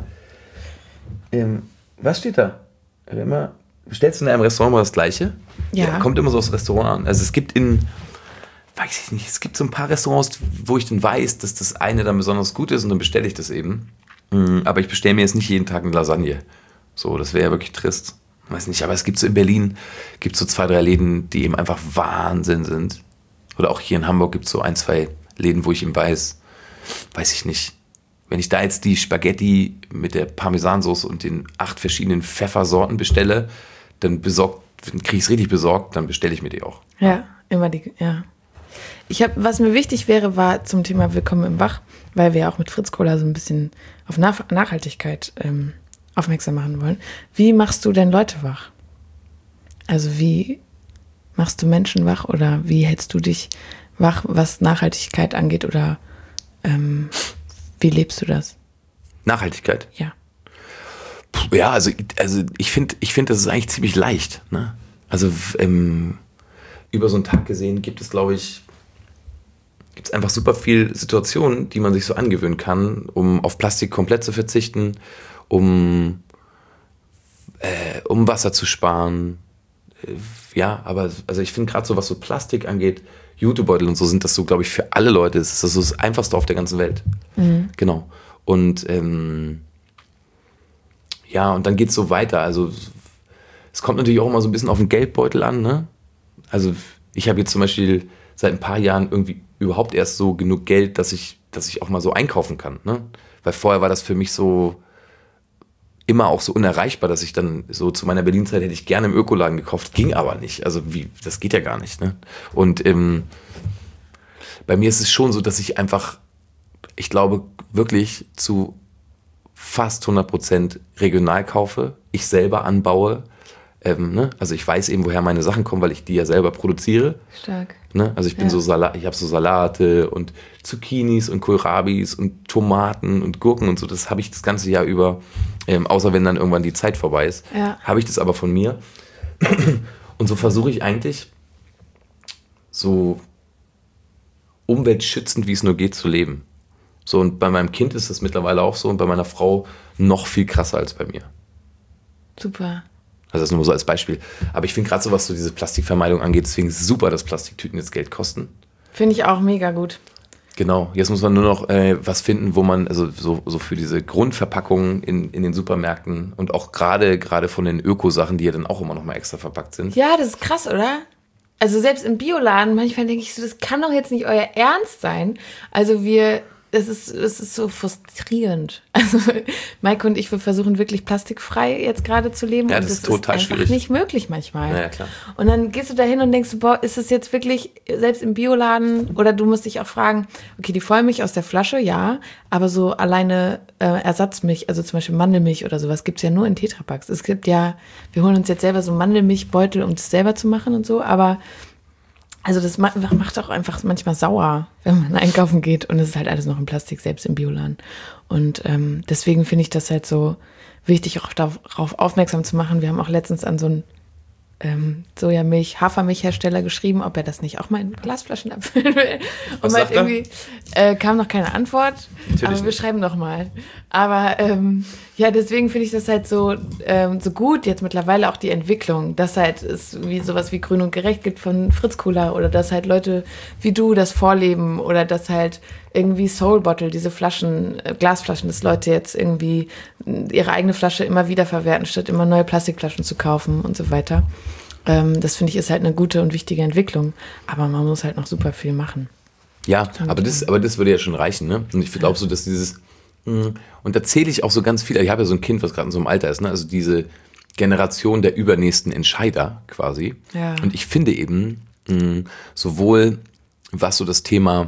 Ähm, was steht da? Immer, bestellst du in einem Restaurant mal das Gleiche? Ja. ja. Kommt immer so aufs Restaurant an. Also es gibt in, weiß ich nicht, es gibt so ein paar Restaurants, wo ich dann weiß, dass das eine dann besonders gut ist und dann bestelle ich das eben. Aber ich bestelle mir jetzt nicht jeden Tag eine Lasagne. So, das wäre ja wirklich trist. Weiß nicht, aber es gibt so in Berlin, gibt so zwei, drei Läden, die eben einfach Wahnsinn sind. Oder auch hier in Hamburg gibt es so ein, zwei Läden, wo ich eben weiß, weiß ich nicht, wenn ich da jetzt die Spaghetti mit der Parmesansauce und den acht verschiedenen Pfeffersorten bestelle, dann besorgt, kriege ich es richtig besorgt, dann bestelle ich mir die auch. Ja, immer die, ja. Ich habe, was mir wichtig wäre, war zum Thema Willkommen im Wach, weil wir ja auch mit Fritz Cola so ein bisschen auf Nach- Nachhaltigkeit ähm, aufmerksam machen wollen. Wie machst du denn Leute wach? Also wie machst du Menschen wach oder wie hältst du dich wach, was Nachhaltigkeit angeht oder ähm, wie lebst du das? Nachhaltigkeit? Ja. Puh, ja, also, also ich finde, ich find, das ist eigentlich ziemlich leicht. Ne? Also ähm, über so einen Tag gesehen gibt es, glaube ich, gibt es einfach super viele Situationen, die man sich so angewöhnen kann, um auf Plastik komplett zu verzichten, um, äh, um Wasser zu sparen. Äh, ja, aber also ich finde gerade so, was so Plastik angeht, Jutebeutel und so sind das so, glaube ich, für alle Leute, das ist das, so das Einfachste auf der ganzen Welt. Mhm. Genau. Und ähm, ja, und dann geht es so weiter. Also es kommt natürlich auch immer so ein bisschen auf den Geldbeutel an, ne? Also ich habe jetzt zum Beispiel seit ein paar Jahren irgendwie überhaupt erst so genug Geld, dass ich, dass ich auch mal so einkaufen kann, ne? Weil vorher war das für mich so immer auch so unerreichbar, dass ich dann so zu meiner Berlin-Zeit hätte ich gerne im Ökoladen gekauft, ging aber nicht. Also wie, das geht ja gar nicht, ne? Und ähm, bei mir ist es schon so, dass ich einfach, ich glaube, wirklich zu fast hundert Prozent regional kaufe, ich selber anbaue. Ähm, ne? Also ich weiß eben, woher meine Sachen kommen, weil ich die ja selber produziere. Stark. Ne? Also ich bin Ja. so Salat, ich habe so Salate und Zucchinis und Kohlrabis und Tomaten und Gurken und so. Das habe ich das ganze Jahr über, ähm, außer wenn dann irgendwann die Zeit vorbei ist, Ja. habe ich das aber von mir. Und so versuche ich eigentlich so umweltschützend, wie es nur geht, zu leben. So, und bei meinem Kind ist das mittlerweile auch so und bei meiner Frau noch viel krasser als bei mir. Super. Also das nur so als Beispiel. Aber ich finde gerade so, was so diese Plastikvermeidung angeht, deswegen ist es super, dass Plastiktüten jetzt Geld kosten. Finde ich auch mega gut. Genau, jetzt muss man nur noch äh, was finden, wo man, also so, so für diese Grundverpackungen in, in den Supermärkten und auch gerade gerade von den Öko-Sachen, die ja dann auch immer noch mal extra verpackt sind. Ja, das ist krass, oder? Also selbst im Bioladen, manchmal denke ich so, das kann doch jetzt nicht euer Ernst sein. Also wir, das ist, das ist so frustrierend. Also Maike und ich, wir versuchen wirklich plastikfrei jetzt gerade zu leben. Ja, und das das ist total ist einfach schwierig. nicht möglich manchmal. Ja, ja, klar. Und dann gehst du da hin und denkst, boah, ist es jetzt wirklich, selbst im Bioladen, oder du musst dich auch fragen, okay, die Vollmilch aus der Flasche, ja, aber so alleine äh, Ersatzmilch, also zum Beispiel Mandelmilch oder sowas, gibt es ja nur in Tetrapacks. Es gibt ja, wir holen uns jetzt selber so Mandelmilchbeutel, um das selber zu machen und so, aber also das macht auch einfach manchmal sauer, wenn man einkaufen geht und es ist halt alles noch in Plastik, selbst im Bioladen. Und ähm, deswegen finde ich das halt so wichtig, auch darauf aufmerksam zu machen. Wir haben auch letztens an so einen ähm, Sojamilch, Hafermilchhersteller geschrieben, ob er das nicht auch mal in Glasflaschen abfüllen will. Was und halt sagt er? irgendwie äh, kam noch keine Antwort, Natürlich aber wir nicht. schreiben noch mal. Aber ähm, ja, deswegen finde ich das halt so, ähm, so gut jetzt mittlerweile auch die Entwicklung, dass halt es wie sowas wie Grün und Gerecht gibt von Fritz Cola oder dass halt Leute wie du das vorleben oder dass halt irgendwie Soul Bottle, diese Flaschen, äh, Glasflaschen, dass Leute jetzt irgendwie ihre eigene Flasche immer wieder verwerten, statt immer neue Plastikflaschen zu kaufen und so weiter. Ähm, das finde ich ist halt eine gute und wichtige Entwicklung, aber man muss halt noch super viel machen. Ja, aber das, aber das würde ja schon reichen, ne? Und ich glaube so, dass dieses, mh, und da zähle ich auch so ganz viel, ich habe ja so ein Kind, was gerade in so einem Alter ist, ne? Also diese Generation der übernächsten Entscheider quasi. Ja. Und ich finde eben, mh, sowohl was so das Thema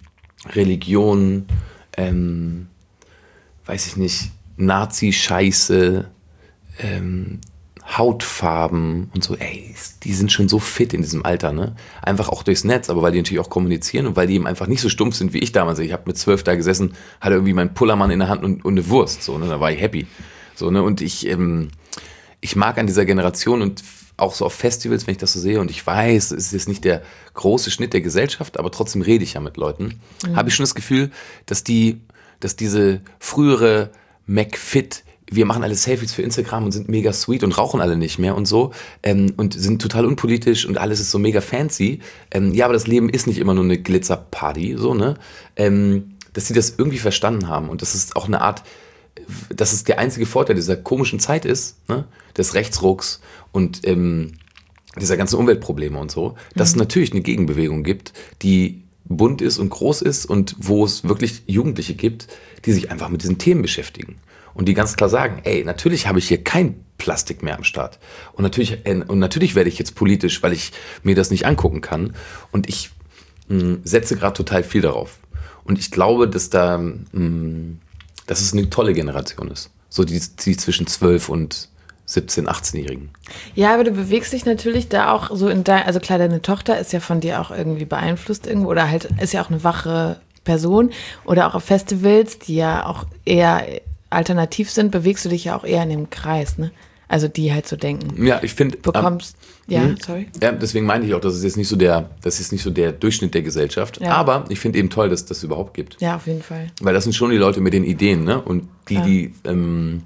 Religion, ähm, weiß ich nicht, Nazi-Scheiße, ähm, Hautfarben und so, ey, die sind schon so fit in diesem Alter, ne? Einfach auch durchs Netz, aber weil die natürlich auch kommunizieren und weil die eben einfach nicht so stumpf sind wie ich damals. Ich habe mit zwölf da gesessen, hatte irgendwie meinen Pullermann in der Hand und, und eine Wurst, so, ne? Da war ich happy. So, ne? Und ich, ähm, ich mag an dieser Generation und auch so auf Festivals, wenn ich das so sehe, und ich weiß, es ist jetzt nicht der große Schnitt der Gesellschaft, aber trotzdem rede ich ja mit Leuten, mhm. habe ich schon das Gefühl, dass die, dass diese frühere McFit, wir machen alle Selfies für Instagram und sind mega sweet und rauchen alle nicht mehr und so ähm, und sind total unpolitisch und alles ist so mega fancy. Ähm, ja, aber das Leben ist nicht immer nur eine Glitzerparty, so, ne? Ähm, dass sie das irgendwie verstanden haben und das ist auch eine Art, dass es der einzige Vorteil dieser komischen Zeit ist, ne? Des Rechtsrucks und ähm, dieser ganzen Umweltprobleme und so, dass es natürlich eine Gegenbewegung gibt, die bunt ist und groß ist und wo es wirklich Jugendliche gibt, die sich einfach mit diesen Themen beschäftigen. Und die ganz klar sagen, ey, natürlich habe ich hier kein Plastik mehr am Start. Und natürlich, äh, und natürlich werde ich jetzt politisch, weil ich mir das nicht angucken kann. Und ich mh, setze gerade total viel darauf. Und ich glaube, dass da, mh, dass es eine tolle Generation ist. So die, die zwischen zwölf und siebzehn-, achtzehnjährigen. Ja, aber du bewegst dich natürlich da auch so in dein, also klar, deine Tochter ist ja von dir auch irgendwie beeinflusst irgendwo oder halt ist ja auch eine wache Person. Oder auch auf Festivals, die ja auch eher alternativ sind, bewegst du dich ja auch eher in dem Kreis, ne? Also die halt so denken. Ja, ich finde. Bekommst, ähm, ja, mh, sorry. Ja, deswegen meine ich auch, dass es jetzt nicht so der, das ist nicht so der Durchschnitt der Gesellschaft. Ja. Aber ich finde eben toll, dass das überhaupt gibt. Ja, auf jeden Fall. Weil das sind schon die Leute mit den Ideen, ne? Und die, Ja. die, ähm,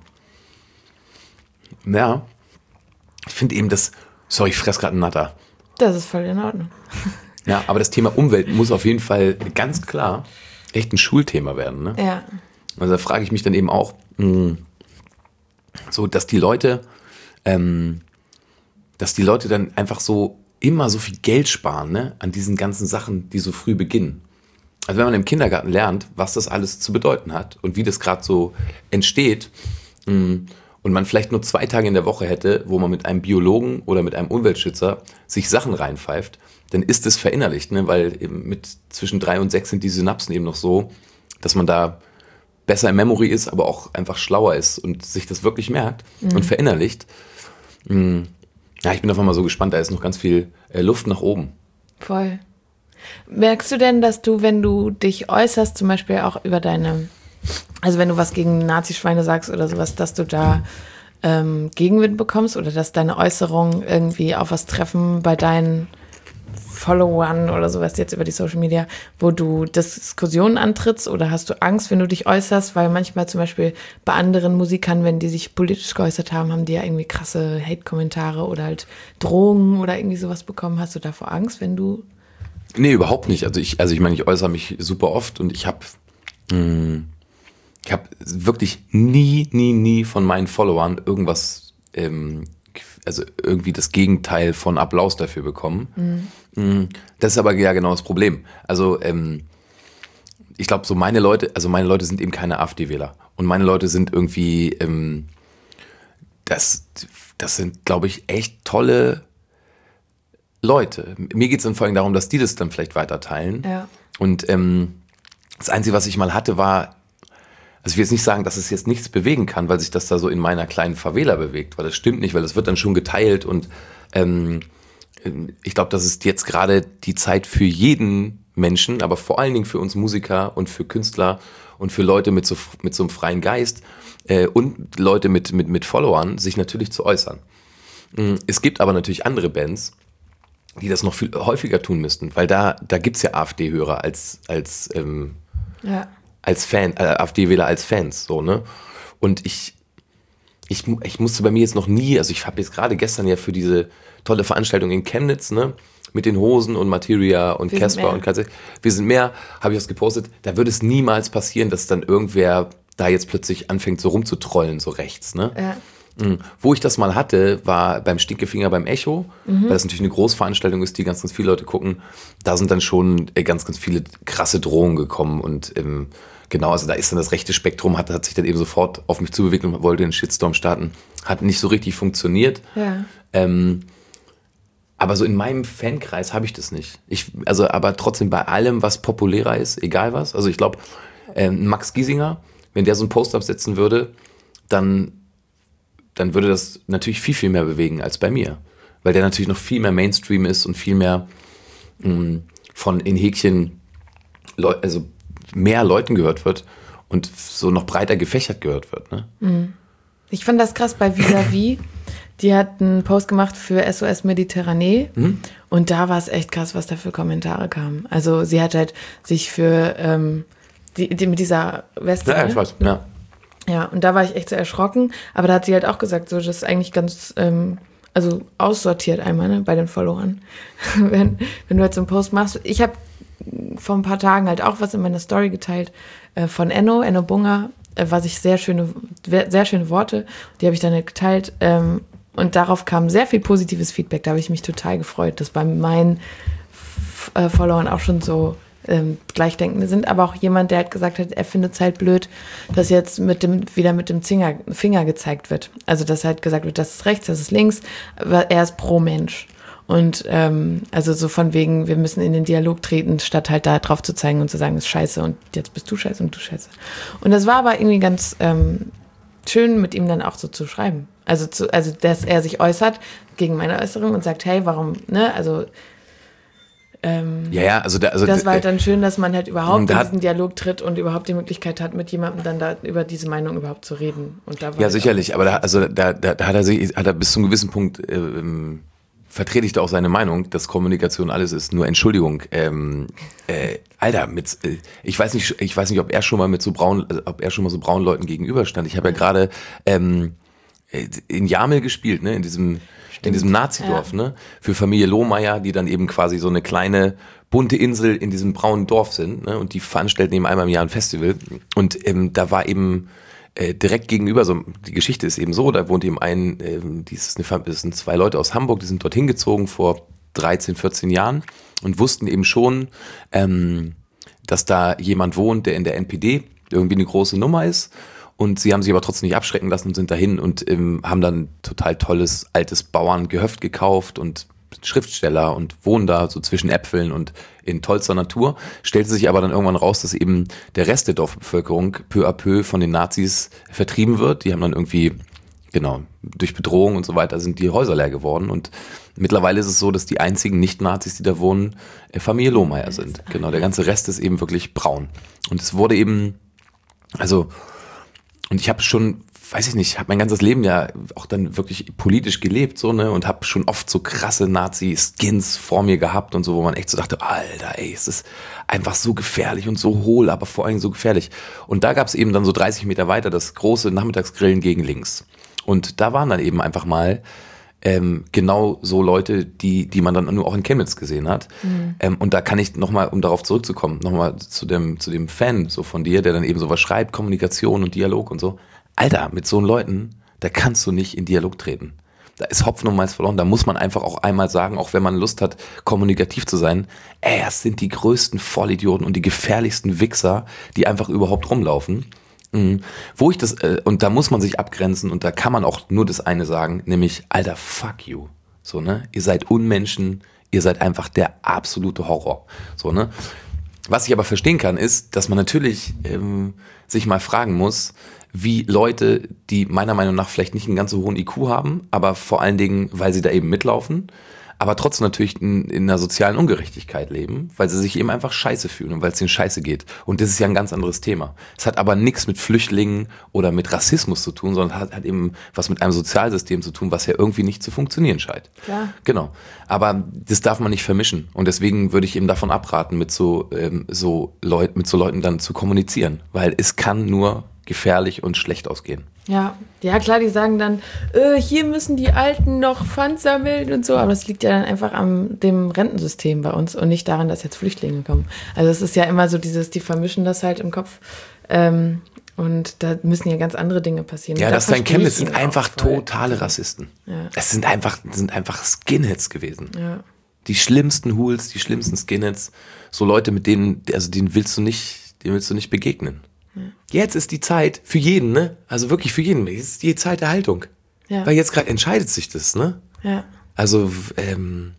ja, ich finde eben das, sorry, ich fress gerade einen Natter. Das ist voll in Ordnung. Ja, aber das Thema Umwelt muss auf jeden Fall ganz klar echt ein Schulthema werden, ne? Ja. Also da frage ich mich dann eben auch, mh, so, dass die Leute ähm, dass die Leute dann einfach so immer so viel Geld sparen, ne, an diesen ganzen Sachen, die so früh beginnen. Also wenn man im Kindergarten lernt, was das alles zu bedeuten hat und wie das gerade so entsteht, mh, und man vielleicht nur zwei Tage in der Woche hätte, wo man mit einem Biologen oder mit einem Umweltschützer sich Sachen reinpfeift, dann ist es verinnerlicht, ne? Weil eben mit zwischen drei und sechs sind die Synapsen eben noch so, dass man da besser in Memory ist, aber auch einfach schlauer ist und sich das wirklich merkt mhm. und verinnerlicht. Ja, ich bin einfach mal so gespannt, da ist noch ganz viel äh, Luft nach oben. Voll. Merkst du denn, dass du, wenn du dich äußerst, zum Beispiel auch über deine... Also wenn du was gegen Nazischweine sagst oder sowas, dass du da ähm, Gegenwind bekommst oder dass deine Äußerungen irgendwie auf was treffen bei deinen Followern oder sowas jetzt über die Social Media, wo du Diskussionen antrittst oder hast du Angst, wenn du dich äußerst, weil manchmal zum Beispiel bei anderen Musikern, wenn die sich politisch geäußert haben, haben die ja irgendwie krasse Hate-Kommentare oder halt Drohungen oder irgendwie sowas bekommen. Hast du davor Angst, wenn du... Nee, überhaupt nicht. Also ich, also ich meine, ich äußere mich super oft und ich habe ich habe wirklich nie, nie, nie von meinen Followern irgendwas, ähm, also irgendwie das Gegenteil von Applaus dafür bekommen. Mhm. Das ist aber ja genau das Problem. Also ähm, ich glaube, so meine Leute, also meine Leute sind eben keine AfD-Wähler und meine Leute sind irgendwie, ähm, das, das sind, glaube ich, echt tolle Leute. Mir geht es dann vor allem darum, dass die das dann vielleicht weiterteilen. Ja. Und ähm, das Einzige, was ich mal hatte, war, also ich will jetzt nicht sagen, dass es jetzt nichts bewegen kann, weil sich das da so in meiner kleinen Favela bewegt, weil das stimmt nicht, weil das wird dann schon geteilt und ähm, ich glaube, das ist jetzt gerade die Zeit für jeden Menschen, aber vor allen Dingen für uns Musiker und für Künstler und für Leute mit so, mit so einem freien Geist äh, und Leute mit, mit, mit Followern, sich natürlich zu äußern. Es gibt aber natürlich andere Bands, die das noch viel häufiger tun müssten, weil da, da gibt es ja AfD-Hörer als, als, ähm, ja. als Fan, äh, AfD-Wähler als Fans, so, ne? Und ich, ich, ich musste bei mir jetzt noch nie, also ich habe jetzt gerade gestern ja für diese tolle Veranstaltung in Chemnitz, ne, mit den Hosen und Materia und Casper und Katze, wir sind mehr, habe ich was gepostet, da würde es niemals passieren, dass dann irgendwer da jetzt plötzlich anfängt so rumzutrollen, so rechts, ne? Ja. Mhm. Wo ich das mal hatte, war beim Stinkefinger beim Echo, mhm. weil das natürlich eine Großveranstaltung ist, die ganz, ganz viele Leute gucken. Da sind dann schon äh, ganz, ganz viele krasse Drohungen gekommen und ähm, genau, also da ist dann das rechte Spektrum, hat, hat sich dann eben sofort auf mich zubewegt und wollte den Shitstorm starten. Hat nicht so richtig funktioniert. Ja. Ähm, aber so in meinem Fankreis habe ich das nicht. Ich, also, aber trotzdem bei allem, was populärer ist, egal was. Also ich glaube, ähm, Max Giesinger, wenn der so einen Post absetzen würde, dann dann würde das natürlich viel, viel mehr bewegen als bei mir. Weil der natürlich noch viel mehr Mainstream ist und viel mehr mh, von in Häkchen, Leu- also mehr Leuten gehört wird und so noch breiter gefächert gehört wird. Ne? Mhm. Ich fand das krass bei Vis-a-vis. Die hat einen Post gemacht für S O S Mediterranee mhm. und da war es echt krass, was da für Kommentare kamen. Also sie hat halt sich für ähm, die, die mit dieser Weste... Ja, ich weiß, ja. Ja, und da war ich echt so erschrocken. Aber da hat sie halt auch gesagt, so, das ist eigentlich ganz, ähm, also aussortiert einmal, ne, bei den Followern. wenn, wenn du halt so einen Post machst. Ich habe vor ein paar Tagen halt auch was in meiner Story geteilt äh, von Enno, Enno Bunger, äh, was ich sehr schöne, sehr schöne Worte, die habe ich dann halt geteilt. Ähm, und darauf kam sehr viel positives Feedback. Da habe ich mich total gefreut, dass bei meinen F- äh, Followern auch schon so Ähm, Gleichdenkende sind, aber auch jemand, der halt gesagt hat, er findet es halt blöd, dass jetzt mit dem, wieder mit dem Finger, Finger gezeigt wird. Also, dass halt gesagt wird, das ist rechts, das ist links, aber er ist pro Mensch. Und ähm, also so von wegen, wir müssen in den Dialog treten, statt halt da drauf zu zeigen und zu sagen, das ist scheiße und jetzt bist du scheiße und du scheiße. Und das war aber irgendwie ganz ähm, schön, mit ihm dann auch so zu schreiben. Also, zu, also dass er sich äußert gegen meine Äußerung und sagt, hey, warum, ne, also Ähm, ja, ja, also, da, also das war halt dann schön, dass man halt überhaupt in da, diesen Dialog tritt und überhaupt die Möglichkeit hat, mit jemandem dann da über diese Meinung überhaupt zu reden. Und da war ja, halt sicherlich, aber da, also da, da, da hat er sich, hat er bis zu einem gewissen Punkt ähm, vertrete ich da auch seine Meinung, dass Kommunikation alles ist. Nur Entschuldigung, ähm, äh, Alter, mit, äh, ich weiß nicht, ich weiß nicht, ob er schon mal mit so braun, also ob er schon mal so braunen Leuten gegenüberstand. Ich habe ja, ja gerade ähm, in Jamel gespielt, ne, in diesem in diesem Nazidorf, ja. ne, für Familie Lohmeier, die dann eben quasi so eine kleine bunte Insel in diesem braunen Dorf sind, ne, und die veranstalten eben einmal im Jahr ein Festival und ähm, da war eben äh, direkt gegenüber, so die Geschichte ist eben so, da wohnt eben ein, äh, das, ist eine, das sind zwei Leute aus Hamburg, die sind dorthin gezogen vor dreizehn, vierzehn Jahren und wussten eben schon, ähm, dass da jemand wohnt, der in der N P D irgendwie eine große Nummer ist. Und sie haben sich aber trotzdem nicht abschrecken lassen und sind dahin und ähm, haben dann total tolles altes Bauerngehöft gekauft und Schriftsteller und wohnen da so zwischen Äpfeln und in tollster Natur. Stellte sich aber dann irgendwann raus, dass eben der Rest der Dorfbevölkerung peu à peu von den Nazis vertrieben wird. Die haben dann irgendwie, genau, durch Bedrohung und so weiter sind die Häuser leer geworden. Und mittlerweile ist es so, dass die einzigen Nicht-Nazis, die da wohnen, Familie Lohmeier sind. Genau, der ganze Rest ist eben wirklich braun. Und es wurde eben, also... Und ich habe schon, weiß ich nicht, habe mein ganzes Leben ja auch dann wirklich politisch gelebt so, ne, und habe schon oft so krasse Nazi-Skins vor mir gehabt und so, wo man echt so dachte, Alter, ey, es ist einfach so gefährlich und so hohl, aber vor allem so gefährlich. Und da gab es eben dann so dreißig Meter weiter das große Nachmittagsgrillen gegen links. Und da waren dann eben einfach mal ähm, genau so Leute, die die man dann nur auch in Chemnitz gesehen hat. Mhm. Ähm, und da kann ich nochmal, um darauf zurückzukommen, nochmal zu dem, zu dem Fan so von dir, der dann eben sowas schreibt, Kommunikation und Dialog und so. Alter, mit so Leuten, da kannst du nicht in Dialog treten. Da ist Hopfen und Malz verloren. Da muss man einfach auch einmal sagen, auch wenn man Lust hat, kommunikativ zu sein, ey, das sind die größten Vollidioten und die gefährlichsten Wichser, die einfach überhaupt rumlaufen. Mhm. Wo ich das, äh, und da muss man sich abgrenzen und da kann man auch nur das eine sagen, nämlich, Alter, fuck you. So, ne? Ihr seid Unmenschen, ihr seid einfach der absolute Horror. So, ne? Was ich aber verstehen kann, ist, dass man natürlich ähm, sich mal fragen muss, wie Leute, die meiner Meinung nach vielleicht nicht einen ganz so hohen I Q haben, aber vor allen Dingen, weil sie da eben mitlaufen, aber trotzdem natürlich in, in einer sozialen Ungerechtigkeit leben, weil sie sich eben einfach scheiße fühlen und weil es ihnen scheiße geht. Und das ist ja ein ganz anderes Thema. Es hat aber nichts mit Flüchtlingen oder mit Rassismus zu tun, sondern hat, hat eben was mit einem Sozialsystem zu tun, was ja irgendwie nicht zu funktionieren scheint. Klar. Genau. Aber das darf man nicht vermischen. Und deswegen würde ich eben davon abraten, mit so, ähm, so Leut, mit so Leuten dann zu kommunizieren. Weil es kann nur gefährlich und schlecht ausgehen. Ja, ja klar, die sagen dann, äh, hier müssen die Alten noch Pfand sammeln und so, aber das liegt ja dann einfach am dem Rentensystem bei uns und nicht daran, dass jetzt Flüchtlinge kommen. Also es ist ja immer so dieses, die vermischen das halt im Kopf ähm, und da müssen ja ganz andere Dinge passieren. Ja, da das ist ein Chemnitz, sind einfach voll. totale Rassisten. Ja. Es sind einfach, sind einfach Skinheads gewesen. Ja. Die schlimmsten Hools, die schlimmsten Skinheads, so Leute, mit denen, also denen willst du nicht, denen willst du nicht begegnen. Jetzt ist die Zeit für jeden, ne? Also wirklich für jeden. Jetzt ist die Zeit der Haltung. Ja. Weil jetzt gerade entscheidet sich das, ne? Ja. Also, ähm,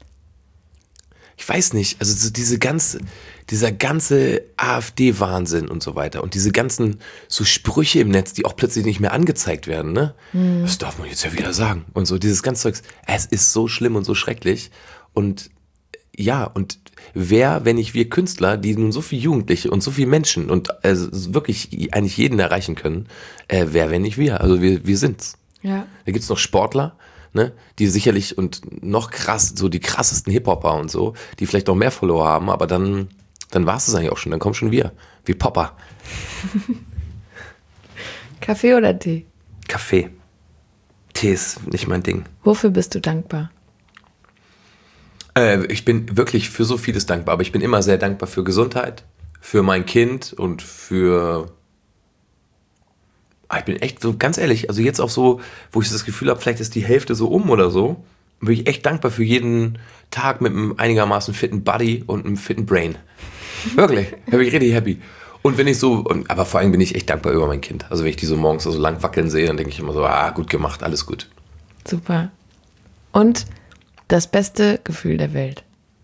ich weiß nicht, also so diese ganze, dieser ganze AfD-Wahnsinn und so weiter und diese ganzen so Sprüche im Netz, die auch plötzlich nicht mehr angezeigt werden, ne? Hm. Das darf man jetzt ja wieder sagen. Und so dieses ganze Zeugs. Es ist so schlimm und so schrecklich. Und ja, und wer, wenn nicht wir Künstler, die nun so viele Jugendliche und so viele Menschen und also wirklich eigentlich jeden erreichen können, äh, wer, wenn nicht wir? Also wir, wir sind's. Ja. Da gibt's noch Sportler, ne, die sicherlich und noch krass, so die krassesten Hip-Hopper und so, die vielleicht noch mehr Follower haben, aber dann, dann war's es eigentlich auch schon, dann kommen schon wir, wie Popper. Kaffee oder Tee? Kaffee. Tee ist nicht mein Ding. Wofür bist du dankbar? Ich bin wirklich für so vieles dankbar, aber ich bin immer sehr dankbar für Gesundheit, für mein Kind und für... Ich bin echt so, ganz ehrlich, also jetzt auch so, wo ich das Gefühl habe, vielleicht ist die Hälfte so um oder so, bin ich echt dankbar für jeden Tag mit einem einigermaßen fitten Body und einem fitten Brain. Wirklich, da bin ich richtig happy. Und wenn ich so, aber vor allem bin ich echt dankbar über mein Kind. Also wenn ich die so morgens so lang wackeln sehe, dann denke ich immer so, ah, gut gemacht, alles gut. Super. Und... das beste Gefühl der Welt?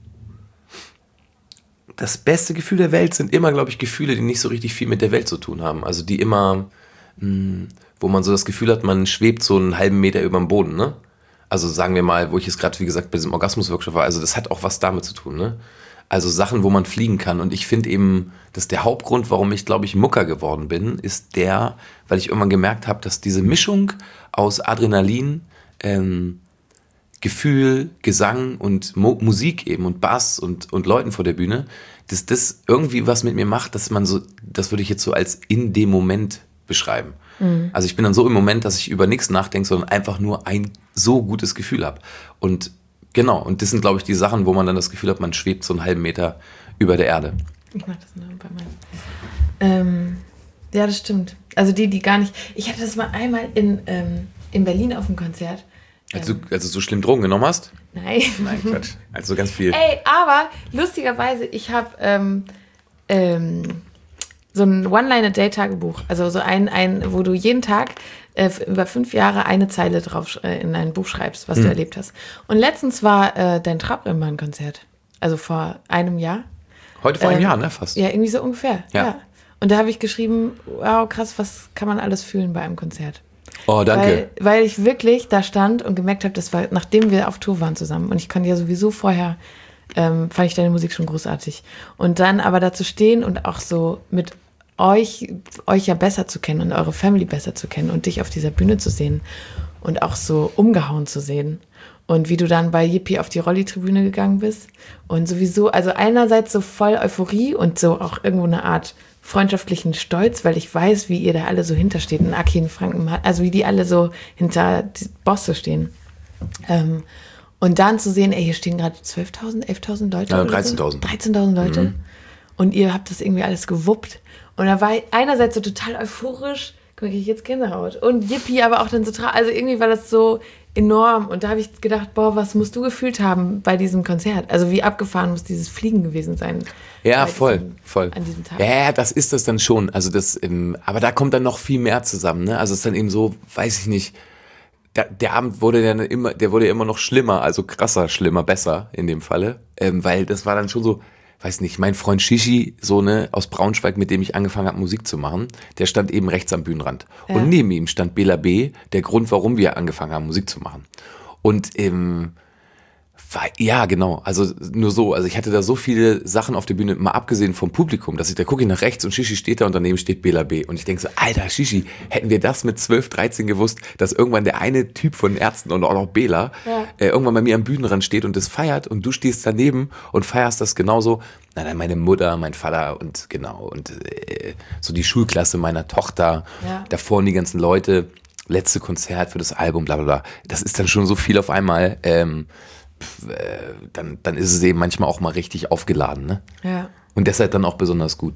Das beste Gefühl der Welt sind immer, glaube ich, Gefühle, die nicht so richtig viel mit der Welt zu tun haben. Also die immer, mh, wo man so das Gefühl hat, man schwebt so einen halben Meter über dem Boden, ne? Also sagen wir mal, wo ich jetzt gerade, wie gesagt, bei diesem Orgasmus-Workshop war, also das hat auch was damit zu tun, ne? Also Sachen, wo man fliegen kann. Und ich finde eben, dass der Hauptgrund, warum ich, glaube ich, Mucker geworden bin, ist der, weil ich irgendwann gemerkt habe, dass diese Mischung aus Adrenalin, ähm, Gefühl, Gesang und Mo- Musik eben und Bass und, und Leuten vor der Bühne, dass das irgendwie was mit mir macht, dass man so, das würde ich jetzt so als in dem Moment beschreiben. Mhm. Also ich bin dann so im Moment, dass ich über nichts nachdenke, sondern einfach nur ein so gutes Gefühl habe. Und genau, und das sind, glaube ich, die Sachen, wo man dann das Gefühl hat, man schwebt so einen halben Meter über der Erde. Ich mach das nur bei meinem. Ähm, ja, das stimmt. Also die, die gar nicht... Ich hatte das mal einmal in, ähm, in Berlin auf dem Konzert. Als du, als du so schlimm Drogen genommen hast? Nein. Nein, Quatsch. Also ganz viel. Ey, aber lustigerweise, ich habe ähm, ähm, so ein One-Liner-Day-Tagebuch. Also so ein, ein, wo du jeden Tag äh, über fünf Jahre eine Zeile drauf äh, in ein Buch schreibst, was hm. du erlebt hast. Und letztens war äh, dein Trabrennbahn-Konzert. Also vor einem Jahr. Heute vor einem ähm, Jahr, ne? Fast. Ja, irgendwie so ungefähr. Ja. ja. Und da habe ich geschrieben, wow, krass, was kann man alles fühlen bei einem Konzert? Oh, danke. Weil, weil ich wirklich da stand und gemerkt habe, das war, nachdem wir auf Tour waren zusammen. Und ich kannte ja sowieso vorher, ähm, fand ich deine Musik schon großartig. Und dann aber da zu stehen und auch so mit euch, euch ja besser zu kennen und eure Family besser zu kennen und dich auf dieser Bühne zu sehen und auch so umgehauen zu sehen. Und wie du dann bei Yippie auf die Rolli-Tribüne gegangen bist. Und sowieso, also einerseits so voll Euphorie und so auch irgendwo eine Art freundschaftlichen Stolz, weil ich weiß, wie ihr da alle so hintersteht. Und Aki in Franken, also wie die alle so hinter die Bosse stehen. Ähm, und dann zu sehen, ey, hier stehen gerade zwölftausend, elftausend Leute. Ja, dreizehntausend. So. dreizehntausend Leute. Mhm. Und ihr habt das irgendwie alles gewuppt. Und da war ich einerseits so total euphorisch, guck mal, krieg ich jetzt Gänsehaut. Und Yippie aber auch dann so, tra- also irgendwie war das so enorm. Und da habe ich gedacht, boah, was musst du gefühlt haben bei diesem Konzert? Also wie abgefahren muss dieses Fliegen gewesen sein? Ja, voll, diesem, voll. An diesem Tag. Ja, das ist das dann schon. Also das, ähm, aber da kommt dann noch viel mehr zusammen. Ne? Also es ist dann eben so, weiß ich nicht. Der, der Abend wurde dann immer, der wurde immer noch schlimmer, also krasser, schlimmer, besser in dem Falle, ähm, weil das war dann schon so. Weiß nicht, mein Freund Shishi, so ne, aus Braunschweig, mit dem ich angefangen habe, Musik zu machen, der stand eben rechts am Bühnenrand. Ja. Und neben ihm stand Bela B., der Grund, warum wir angefangen haben, Musik zu machen. Und ähm, war, ja, genau, also nur so, also ich hatte da so viele Sachen auf der Bühne, mal abgesehen vom Publikum, dass ich, da gucke ich nach rechts und Shishi steht da und daneben steht Bela B. Und ich denke so, Alter, Shishi, hätten wir das mit zwölf, dreizehn gewusst, dass irgendwann der eine Typ von Ärzten und auch noch Bela ja. äh, irgendwann bei mir am Bühnenrand steht und das feiert und du stehst daneben und feierst das genauso. Na dann meine Mutter, mein Vater und genau, und äh, so die Schulklasse meiner Tochter, ja. da vorne die ganzen Leute, letzte Konzert für das Album, bla bla bla. Das ist dann schon so viel auf einmal, ähm, Dann, dann ist es eben manchmal auch mal richtig aufgeladen, ne? Ja. Und deshalb dann auch besonders gut.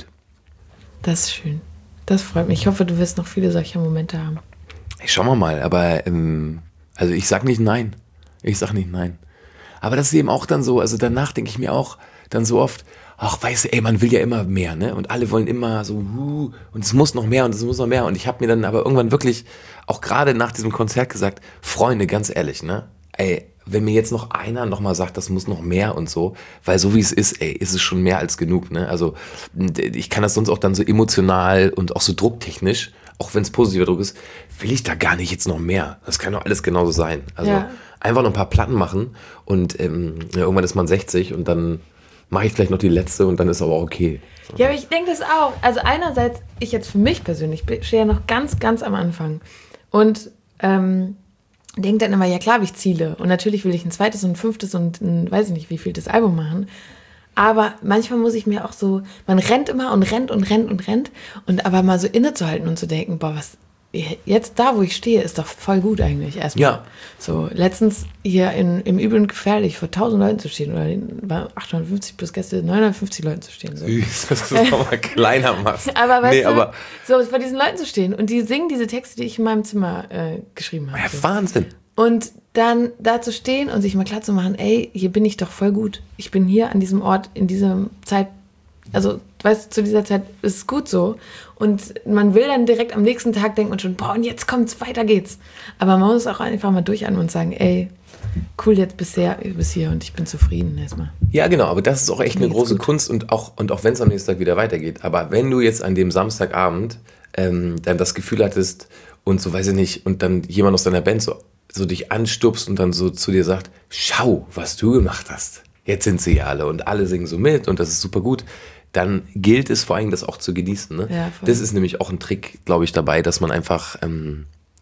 Das ist schön. Das freut mich. Ich hoffe, du wirst noch viele solcher Momente haben. Hey, schauen wir mal, aber ähm, also ich sag nicht nein. Ich sag nicht nein. Aber das ist eben auch dann so, also danach denke ich mir auch dann so oft, ach, weißt du, ey, man will ja immer mehr, ne? Und alle wollen immer so, uh, und es muss noch mehr und es muss noch mehr. Und ich habe mir dann aber irgendwann wirklich, auch gerade nach diesem Konzert gesagt, Freunde, ganz ehrlich, ne? Ey, wenn mir jetzt noch einer noch mal sagt, das muss noch mehr und so, weil so wie es ist, ey, ist es schon mehr als genug, ne? Also ich kann das sonst auch dann so emotional und auch so drucktechnisch, auch wenn es positiver Druck ist, will ich da gar nicht jetzt noch mehr. Das kann doch alles genauso sein. Also ja. einfach noch ein paar Platten machen und ähm, ja, irgendwann ist man sechzig und dann mache ich vielleicht noch die letzte und dann ist aber auch okay. So. Ja, aber ich denke das auch. Also einerseits, ich jetzt für mich persönlich stehe ja noch ganz, ganz am Anfang und ähm, denke dann immer, ja klar habe ich Ziele und natürlich will ich ein zweites und ein fünftes und ein, weiß ich nicht wie vieltes Album machen, aber manchmal muss ich mir auch so, man rennt immer und rennt und rennt und rennt und aber mal so innezuhalten und zu denken, boah, was, jetzt da, wo ich stehe, ist doch voll gut eigentlich erstmal. Ja. So, letztens hier in, im Übeln gefährlich vor tausend Leuten zu stehen oder bei achthundertfünfzig plus Gäste neunhundertfünfzig Leuten zu stehen. So. Dass du es nochmal kleiner machst. Aber weißt nee, du, aber so vor diesen Leuten zu stehen und die singen diese Texte, die ich in meinem Zimmer äh, geschrieben habe. Ja, so. Wahnsinn. Und dann da zu stehen und sich mal klar zu machen, ey, hier bin ich doch voll gut. Ich bin hier an diesem Ort, in dieser Zeit, also weißt du, zu dieser Zeit ist es gut so. Und man will dann direkt am nächsten Tag denken und schon, boah, und jetzt kommt's, weiter geht's. Aber man muss auch einfach mal durchatmen und sagen, ey, cool, jetzt bisher, bis hier und ich bin zufrieden erstmal. Ja, genau, aber das ist auch echt eine große gut. Kunst und auch, und auch wenn es am nächsten Tag wieder weitergeht. Aber wenn du jetzt an dem Samstagabend ähm, dann das Gefühl hattest und so, weiß ich nicht, und dann jemand aus deiner Band so, so dich anstupst und dann so zu dir sagt, schau, was du gemacht hast. Jetzt sind sie ja alle und alle singen so mit und das ist super gut. Dann gilt es vor allem, das auch zu genießen. Ne? Ja, das ist nämlich auch ein Trick, glaube ich, dabei, dass man einfach, ähm,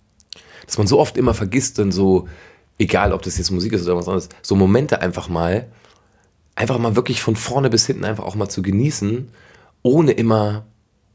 dass man so oft immer vergisst und so, egal ob das jetzt Musik ist oder was anderes, so Momente einfach mal, einfach mal wirklich von vorne bis hinten einfach auch mal zu genießen, ohne immer,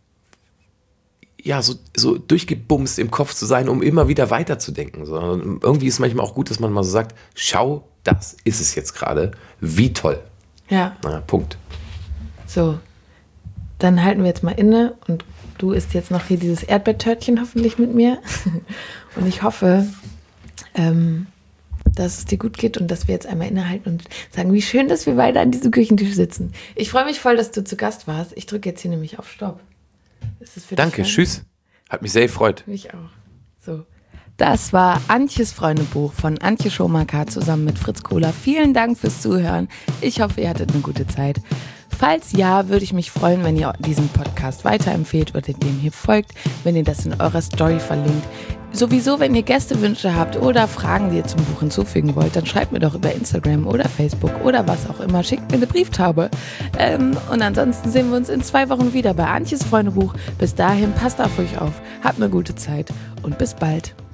ja, so, so durchgebumst im Kopf zu sein, um immer wieder weiterzudenken. Sondern irgendwie ist es manchmal auch gut, dass man mal so sagt, schau, das ist es jetzt gerade, wie toll. Ja. Na, Punkt. So, dann halten wir jetzt mal inne und Du isst jetzt noch hier dieses Erdbeertörtchen hoffentlich mit mir. Und ich hoffe, ähm, dass es dir gut geht und dass wir jetzt einmal innehalten und sagen, wie schön, dass wir beide an diesem Küchentisch sitzen. Ich freue mich voll, dass du zu Gast warst. Ich drücke jetzt hier nämlich auf Stopp. Ist das für Danke, dich fein? Tschüss. Hat mich sehr gefreut. Mich auch. So. Das war Antjes Freundebuch von Antje Schumacher zusammen mit Fritz Kohler. Vielen Dank fürs Zuhören. Ich hoffe, ihr hattet eine gute Zeit. Falls ja, würde ich mich freuen, wenn ihr diesen Podcast weiterempfehlt oder dem hier folgt, wenn ihr das in eurer Story verlinkt. Sowieso, wenn ihr Gästewünsche habt oder Fragen, die ihr zum Buch hinzufügen wollt, dann schreibt mir doch über Instagram oder Facebook oder was auch immer. Schickt mir eine Brieftaube. Ähm, und ansonsten sehen wir uns in zwei Wochen wieder bei Antjes Freundebuch. Bis dahin, passt auf euch auf, habt eine gute Zeit und bis bald.